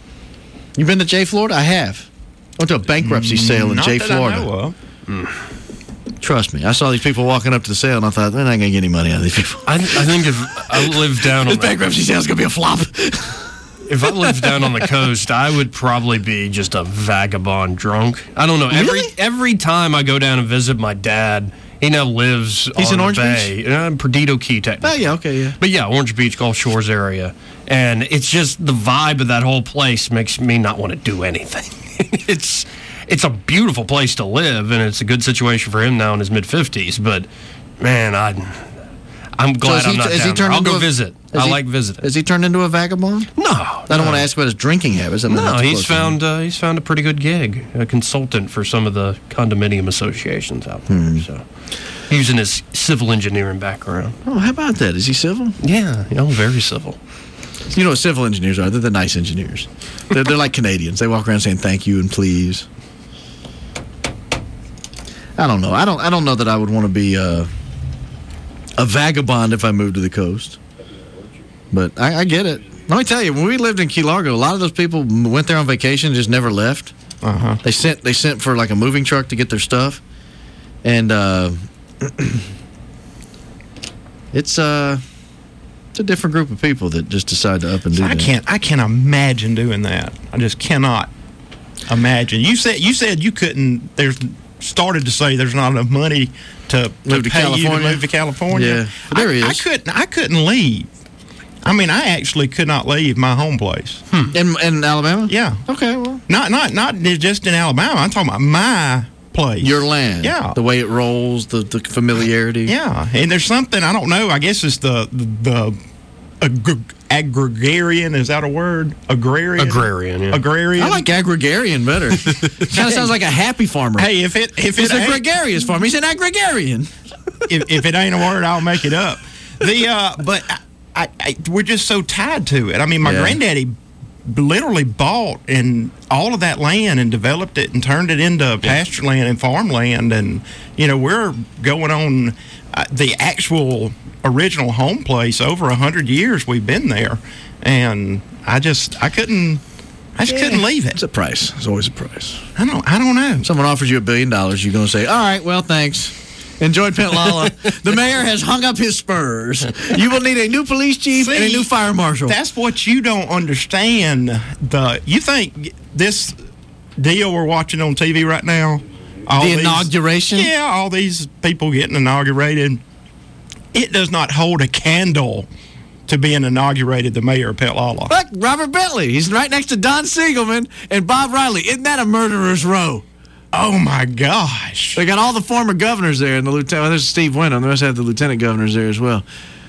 You been to Jay, Florida? I have. I went to a bankruptcy sale in Not Jay, that Florida. I know of. Mm. Trust me. I saw these people walking up to the sale, and I thought, they're not going to get any money out of these people. I, I think if I lived down on this bankruptcy sale is going to be a flop. If I lived down on the coast, I would probably be just a vagabond drunk. I don't know. Every Really? every time I go down and visit my dad, he now lives He's on in the Orange bay. Beach? Uh, Perdido Key, technically. Oh, yeah, okay, yeah. But yeah, Orange Beach, Gulf Shores area. And it's just the vibe of that whole place makes me not want to do anything. it's it's a beautiful place to live, and it's a good situation for him now in his mid-fifties. But, man, I, I'm glad So I'm he- not has he down there. turned I'll into go a- visit. has I he- like visiting. Has he turned into a vagabond? No. I don't want to ask about his drinking habits. I mean, No, that's he's close to found uh, he's found a pretty good gig, a consultant for some of the condominium associations out there. Hmm. So, using his civil engineering background. Oh, how about that? Is he civil? Yeah, you know, very civil. You know what civil engineers are? They're the nice engineers. They're, they're like Canadians. They walk around saying thank you and please. I don't know. I don't. I don't know that I would want to be uh, a vagabond if I moved to the coast. But I, I get it. Let me tell you, when we lived in Key Largo, a lot of those people went there on vacation and just never left. Uh-huh. They sent they sent for like a moving truck to get their stuff, and uh, it's uh it's a different group of people that just decide to up and do I that. can't. I can't imagine doing that. I just cannot imagine. You said you said you couldn't. There's started to say there's not enough money to, to Move to pay you to California? move to California. Yeah, but there I, is. I couldn't. I couldn't leave. I mean, I actually could not leave my home place. In in Alabama? Yeah. Okay. Well, Not not not just in Alabama. I'm talking about my place. your land. Yeah. The way it rolls, the, the familiarity. Yeah, and there's something I don't know. I guess it's the the, the ag- agrarian. Is that a word? Agrarian. Agrarian, yeah. Agrarian. I like agrarian better. Kind of sounds like a happy farmer. Hey, if it if It's it a ain't- gregarious farmer. He's an agrarian. if, if it ain't a word, I'll make it up. The uh, but I, I, I, we're just so tied to it. I mean, my Yeah. granddaddy literally bought and all of that land and developed it and turned it into pasture land and farmland, and you know we're going on uh, the actual original home place over a hundred years. We've been there, and I just I couldn't. I just Yeah. couldn't leave it. It's a price. It's always a price. I don't. I don't know. Someone offers you a billion dollars, you're going to say, all right, well, thanks. Enjoyed Pentlala. The mayor has hung up his spurs. You will need a new police chief and a See, new fire marshal. That's what you don't understand. The you think this deal we're watching on T V right now, all The these- inauguration? yeah, all these people getting inaugurated. It does not hold a candle to being inaugurated the mayor of Pentlala. Look, Robert Bentley. He's right next to Don Siegelman and Bob Riley. Isn't that a murderer's row? Oh my gosh! They got all the former governors there, and the lieutenant. Well, there's Steve Wyndham. They must have the lieutenant governors there as well.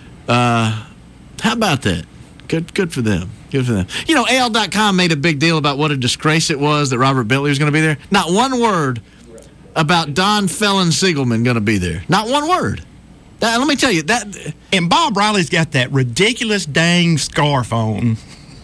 Uh, how about that? Good, good for them. Good for them. You know, A L dot com made a big deal about what a disgrace it was that Robert Bentley was going to be there. Not one word about Don Felon Siegelman going to be there. Not one word. That, let me tell you that. And Bob Riley's got that ridiculous dang scarf on.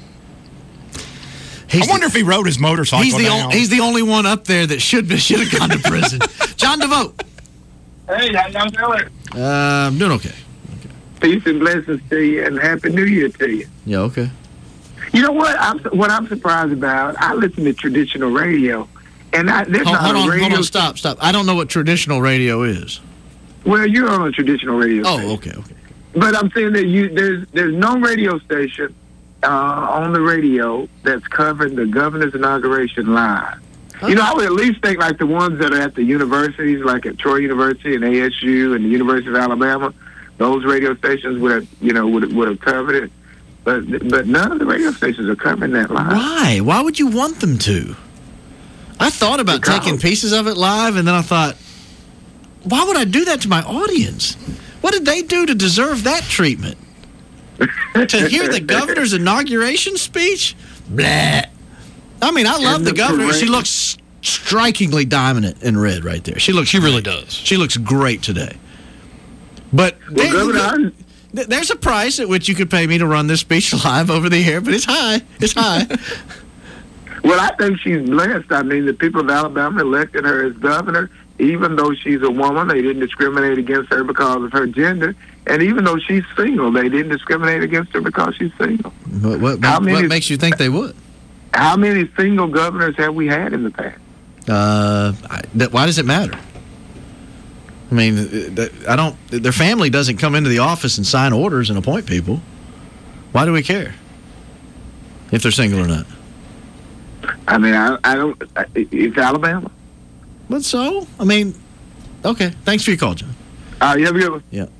I wonder if he rode his motorcycle He's the down. on, he's the only one up there that should be, should have gone to prison. John DeVoe. Hey, how y'all doing? Uh, I'm doing okay. Peace and blessings to you, and Happy New Year to you. Yeah, okay. You know what? I'm what I'm surprised about. I listen to traditional radio, And I, there's Hold, not hold a on, radio. hold on, stop, stop. I don't know what traditional radio is. Well, you're on a traditional radio Oh, station. okay, okay. But I'm saying that you there's there's no radio station uh, on the radio that's covering the governor's inauguration live. You know, I would at least think like the ones that are at the universities, like at Troy University and A S U and the University of Alabama. Those radio stations would have, you know, would would have covered it. But but none of the radio stations are covering that live. Why? Why would you want them to? I thought about Because- taking pieces of it live, and then I thought, why would I do that to my audience? What did they do to deserve that treatment? To hear the governor's inauguration speech? Blah. I mean, I love And the the governor. She parade. looks strikingly dominant in red right there. She looks. She really does. She looks great today. But Well, there- Governor, th- there's a price at which you could pay me to run this speech live over the air, but it's high. It's high. Well, I think she's blessed. I mean, the people of Alabama elected her as governor. Even though she's a woman, they didn't discriminate against her because of her gender. And even though she's single, they didn't discriminate against her because she's single. What, what, How what, many- what makes you think they would? How many single governors have we had in the past? Uh, I, that, why does it matter? I mean, uh, that- I don't. Their family doesn't come into the office and sign orders and appoint people. Why do we care if they're single or not? I mean, I, I don't. I- It's Alabama. But so, I mean, okay. Thanks for your call, John. Uh, you have a good one. Yeah.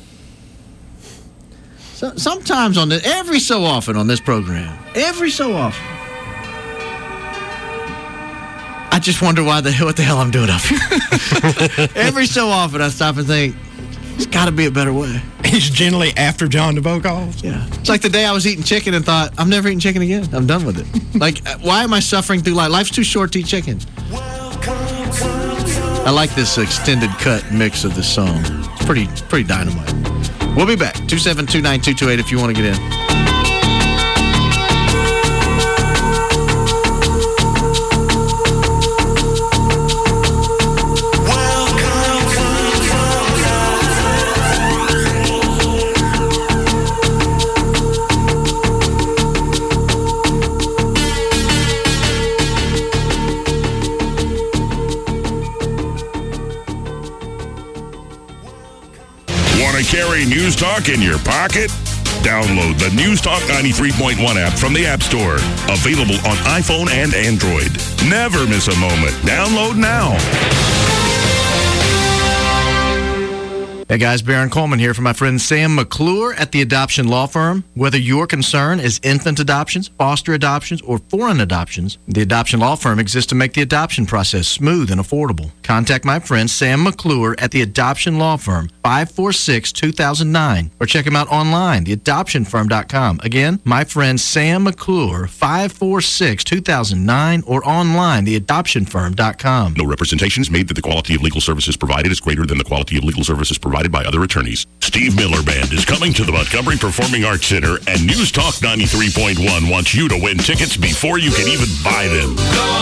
So, sometimes on the every so often on this program, every so often, I just wonder why the what the hell I'm doing up here. Every so often, I stop and think, there's got to be a better way. He's generally after John DeVoe calls. Yeah. It's like the day I was eating chicken and thought, I'm never eating chicken again. I'm done with it. Like, why am I suffering through life? Life's too short to eat chicken. I like this extended cut mix of this song. It's pretty, pretty dynamite. We'll be back. two seven two, nine two two eight if you want to get in. Want to carry News Talk in your pocket? Download the News Talk ninety-three point one app from the App Store. Available on iPhone and Android. Never miss a moment. Download now. Hey guys, Baron Coleman here from my friend Sam McClure at the Adoption Law Firm. Whether your concern is infant adoptions, foster adoptions, or foreign adoptions, the Adoption Law Firm exists to make the adoption process smooth and affordable. Contact my friend Sam McClure at the Adoption Law Firm, five four six, two thousand nine, or check him out online, the adoption firm dot com. Again, my friend Sam McClure, five four six, two thousand nine, or online, the adoption firm dot com. No representation is made that the quality of legal services provided is greater than the quality of legal services provided by other attorneys. Steve Miller Band is coming to the Montgomery Performing Arts Center, and News Talk ninety-three point one wants you to win tickets before you can even buy them.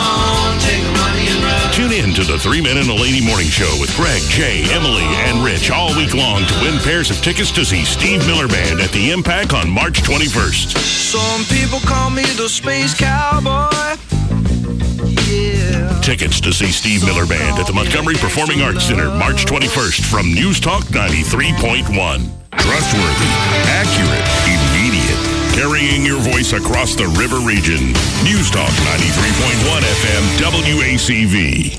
Tune in to the Three Men and a Lady Morning Show with Greg, Jay, Emily, and Rich all week long to win pairs of tickets to see Steve Miller Band at the Impact on March twenty-first. Some people call me the Space Cowboy. Yeah. Tickets to see Steve Miller Band at the Montgomery Performing Arts Center March twenty-first from News Talk ninety-three point one. Trustworthy, accurate, immediate. Carrying your voice across the river region. News Talk ninety-three point one F M W A C V.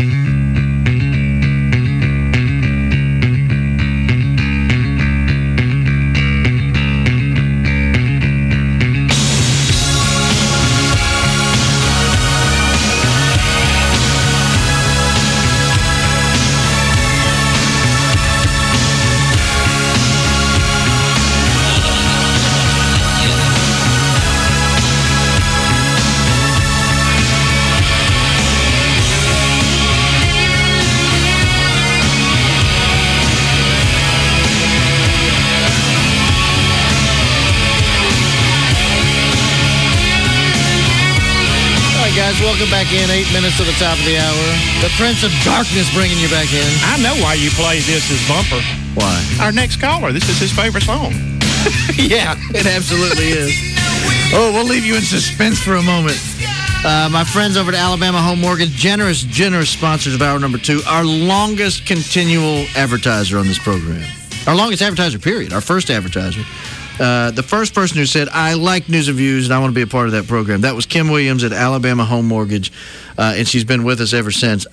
Welcome back in. Eight minutes to the top of the hour. The Prince of Darkness bringing you back in. I know why you play this as bumper. Why? Our next caller. This is his favorite song. Yeah, it absolutely is. Oh, we'll leave you in suspense for a moment. Uh, my friends over at Alabama Home Mortgage, generous, generous sponsors of hour number two, our longest continual advertiser on this program. Our longest advertiser, period. Our first advertiser. Uh, the first person who said, I like News and Views and I want to be a part of that program. That was Kim Williams at Alabama Home Mortgage, uh, and she's been with us ever since.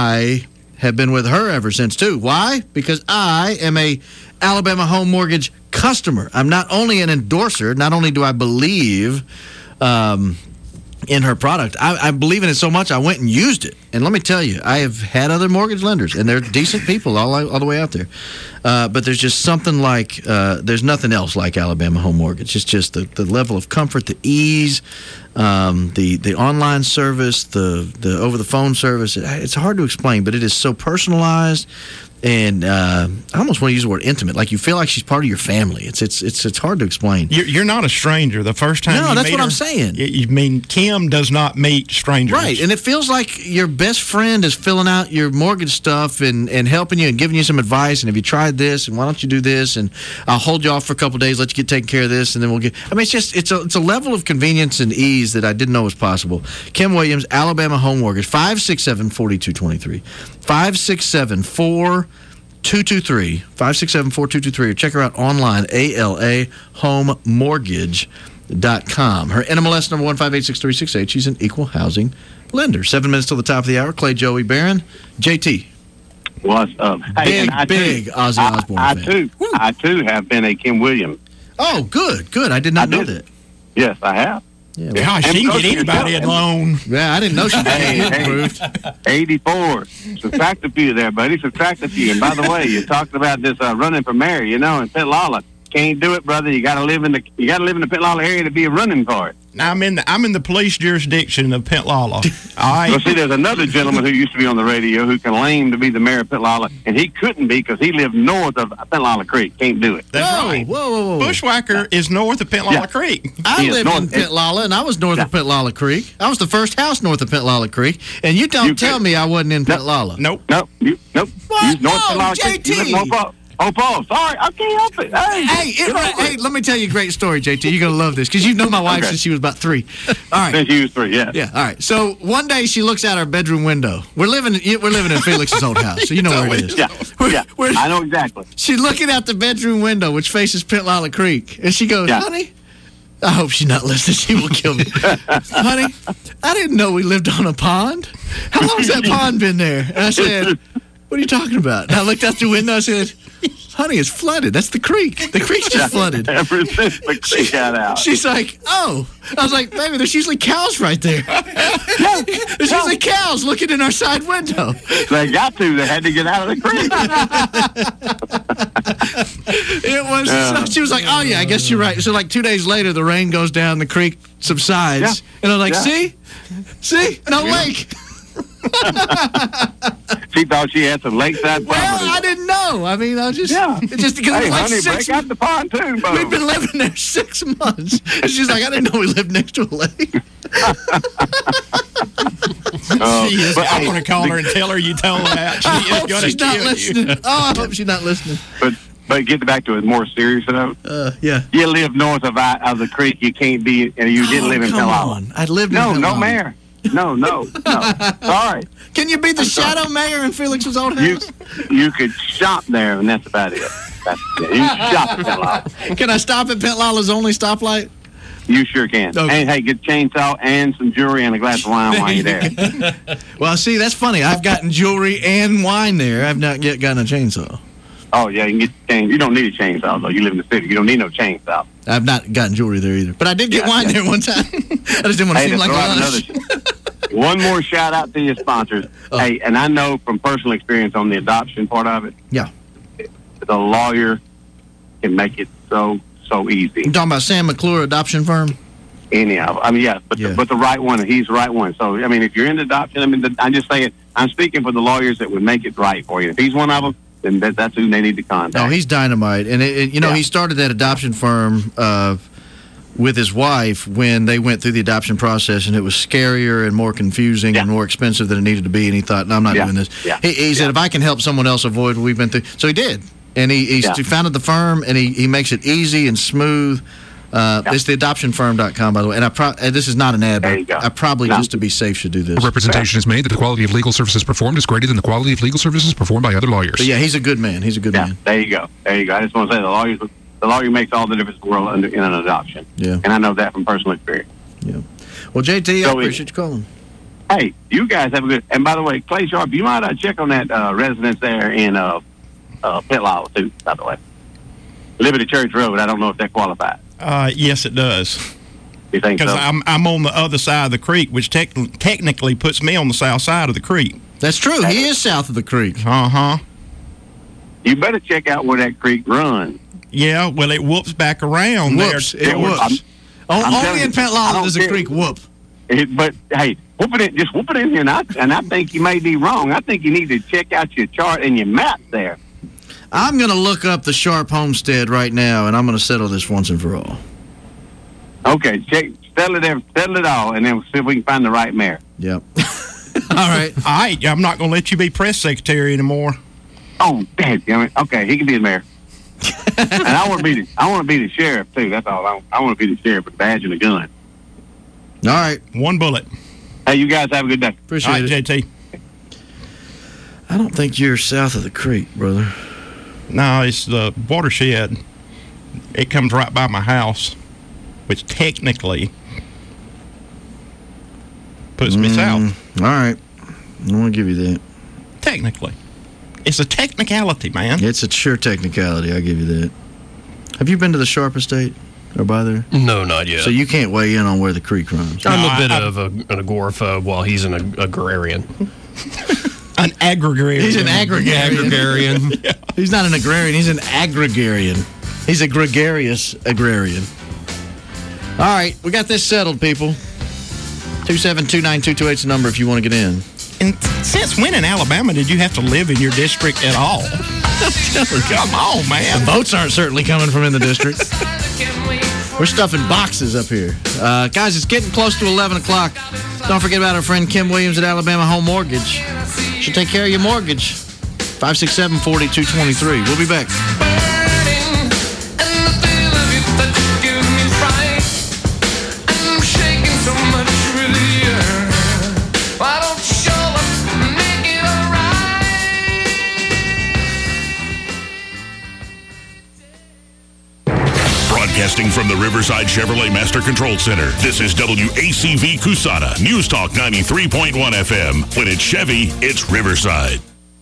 I have been with her ever since, too. Why? Because I am a Alabama Home Mortgage customer. I'm not only an endorser, not only do I believe um, in her product, I, I believe in it so much I went and used it. And let me tell you, I have had other mortgage lenders, and they're decent people all, all the way out there. Uh, but there's just something like, uh, there's nothing else like Alabama Home Mortgage. It's just the, the level of comfort, the ease, um, the the online service, the, the over-the-phone service. It, it's hard to explain, but it is so personalized. And uh, I almost want to use the word intimate. Like you feel like she's part of your family. It's it's it's it's hard to explain. You're, you're not a stranger. The first time no, you that's meet what her, I'm saying. You, you mean Kim does not meet strangers, Right, and it feels like your best friend is filling out your mortgage stuff and, and helping you and giving you some advice. And have you tried this? And why don't you do this? And I'll hold you off for a couple of days, let you get taken care of this, and then we'll get. I mean, it's just it's a it's a level of convenience and ease that I didn't know was possible. Kim Williams, Alabama Home Mortgage, five six seven, four two two three, five six seven, four two two three, five six seven, four two two three, or check her out online, A L A home mortgage dot com. Her N M L S number one five eight six three six eight. She's an equal housing lender. Seven minutes till the top of the hour. Clay, Joey, Barron, J T. What's up? Hey, Big, and I big too, Ozzy Osbourne I, I fan. too, I too have been a Kim Williams. Oh, good, good. I did not I know did. that. Yes, I have. Yeah, well, gosh, she can get anybody a loan. Yeah, I didn't know she was hey, hey, approved. eighty-four. Subtract a few there, buddy. Subtract a few. And by the way, you're talking about this uh, running for mayor, you know, in Penlala. Can't do it, brother. You got to live in the you got to live in the Penlala area to be running for it. Now I'm in the I'm in the police jurisdiction of Penlala. All right. Well, see, there's another gentleman who used to be on the radio who can claim to be the mayor of Penlala, and he couldn't be because he lived north of Penlala Creek. Can't do it. That's whoa, right. Whoa, whoa, whoa. Bushwhacker is north of Penlala Yeah. Creek. I He is lived in north- Penlala, and I was north of Penlala Creek. I was the first house north of Penlala Creek, and you don't You tell could- me I wasn't in Penlala. Nope. Nope. You, nope. What? You north No, Penlala Creek. You live in J T. Hope Falls. Hope Falls. Sorry, I can't help it. Hey, Hey, it, get over hey, let me tell you a great story, J T. You're going to love this because you've known my wife Okay. since she was about three. All right. Since you was three, yeah. Yeah, all right. So one day she looks out our bedroom window. We're living we're living in Felix's old house, so you know where it is. Yeah, yeah. We're- I know exactly. She's looking out the bedroom window, which faces Penlala Creek, and she goes, Yeah. honey, I hope she's not listening. She will kill me. Honey, I didn't know we lived on a pond. How long's that pond been there? And I said, what are you talking about? And I looked out the window. I said, honey, it's flooded. That's the creek. The creek's just flooded. Ever since the creek got out. She's like, oh. I was like, baby, there's usually cows right there. There's usually cows looking in our side window. They got to. They had to get out of the creek. It was. Yeah. So, she was like, "Oh yeah, I guess you're right." So like two days later, the rain goes down, the creek subsides, Yeah. and I was like, Yeah. "See, see, no lake." She thought she had some lakeside Well, property. I didn't know. I mean, I was just, Yeah. it just because Hey, it was like honey, six. break out the pontoon boat. We've been living there six months. And she's like, "I didn't know we lived next to a lake." Uh, She is. but, I'm hey, going to call her and tell her you told her that. She I is hope going she's to not kill listening. you. Oh, I hope she's not listening. But but get back to it more serious though. Uh, yeah. You live north of I- of the creek. You can't be. And you didn't Oh, live in come Penlala. on. I lived No, in no Penlala. mayor. No, no, no. Sorry. Can you be the I'm sorry. shadow mayor in Felix's old house? You you could shop there, and that's about it. That's, yeah, you can shop at Penlala. Can I stop at Penlala's only stoplight? You sure can. Okay. And hey, get a chainsaw and some jewelry and a glass of wine while you're there. Well, see, that's funny. I've gotten jewelry and wine there. I've not yet gotten a chainsaw. Oh yeah, you can get chain. You don't need a chainsaw though. You live in the city. You don't need no chainsaw. I've not gotten jewelry there either. But I did get Yeah, wine yeah. there one time. I just didn't want to Hey, seem to like throw a out lunch. another- One more shout out to your sponsors. Oh. Hey, and I know from personal experience on the adoption part of it, Yeah. the lawyer can make it so so easy. You talking about Sam McClure Adoption Firm? Any of them. I mean, yeah, but Yeah. The, but the right one, and he's the right one. So I mean, if you're in adoption, I mean, the, I'm just saying, I'm speaking for the lawyers that would make it right for you. If he's one of them, then that, that's who they need to contact. No, he's dynamite. And, it, it, you know, Yeah. he started that adoption firm uh, with his wife when they went through the adoption process, and it was scarier and more confusing and more expensive than it needed to be. And he thought, no, I'm not Yeah. doing this. Yeah. He, he said, if I can help someone else avoid what we've been through. So he did. And he, he Yeah. founded the firm, and he, he makes it easy and smooth. Uh, it's the adoption firm dot com, by the way. And I pro- uh, this is not an ad, but I probably, just to be safe, should do this. Representation is made that the quality of legal services performed is greater than the quality of legal services performed by other lawyers. But yeah, he's a good man. He's a good Yeah, man. there you go. There you go. I just want to say the lawyer, the lawyer makes all the difference in the world under, in an adoption. Yeah. And I know that from personal experience. Yeah. Well, J T, I So, appreciate you calling. Hey, you guys have a good. And by the way, Clay Sharp, you might uh, check on that uh, residence there in uh, uh, Petlala too. By the way, Liberty Church Road. I don't know if that qualifies. Uh, yes, it does. You think so? Because I'm I'm on the other side of the creek, which tec- technically puts me on the south side of the creek. That's true. He is south of the creek. Uh huh. You better check out where that creek runs. Yeah, well, it whoops back around Whoops. there. It whoops. I'm- O- I'm only telling in you, I Petlala don't does a care. creek whoop. It, but hey, whoop it in, just whoop it in here, and I, and I think you may be wrong. I think you need to check out your chart and your map there. I'm going to look up the Sharp homestead right now, and I'm going to settle this once and for all. Okay, check, settle it, every, settle it all, and then we'll see if we can find the right mayor. Yep. All right. All right, I'm not going to let you be press secretary anymore. Oh, damn it. Okay, he can be the mayor. And I want to be the I want to be the sheriff too. That's all. I, I want to be the sheriff with a badge and a gun. All right. One bullet. Hey, you guys have a good day. Appreciate All right, it. J T. I don't think you're south of the creek, brother. No, it's the watershed. It comes right by my house, which technically puts me Mm, south. All right. I want to give you that. Technically. It's a technicality, man. It's a sure technicality. I'll give you that. Have you been to the Sharp estate or by there? No, not yet. So you can't weigh in on where the creek runs. I'm No, a bit I- of a, an agoraphobe while he's an ag- agrarian. An aggregarian. He's an aggregarian. Agrarian. He's not an agrarian. He's an aggregarian. He's a gregarious agrarian. All right. We got this settled, people. two seven two, nine two two eight is the number if you want to get in. And since when in Alabama did you have to live in your district at all? Come on, man. The votes aren't certainly coming from in the district. We're stuffing boxes up here. Uh, guys, it's getting close to eleven o'clock. Don't forget about our friend Kim Williams at Alabama Home Mortgage. She'll take care of your mortgage. five six seven, four two two three. We'll be back. Broadcasting from the Riverside Chevrolet Master Control Center, this is W A C V Cusana, News Talk ninety-three point one F M. When it's Chevy, it's Riverside.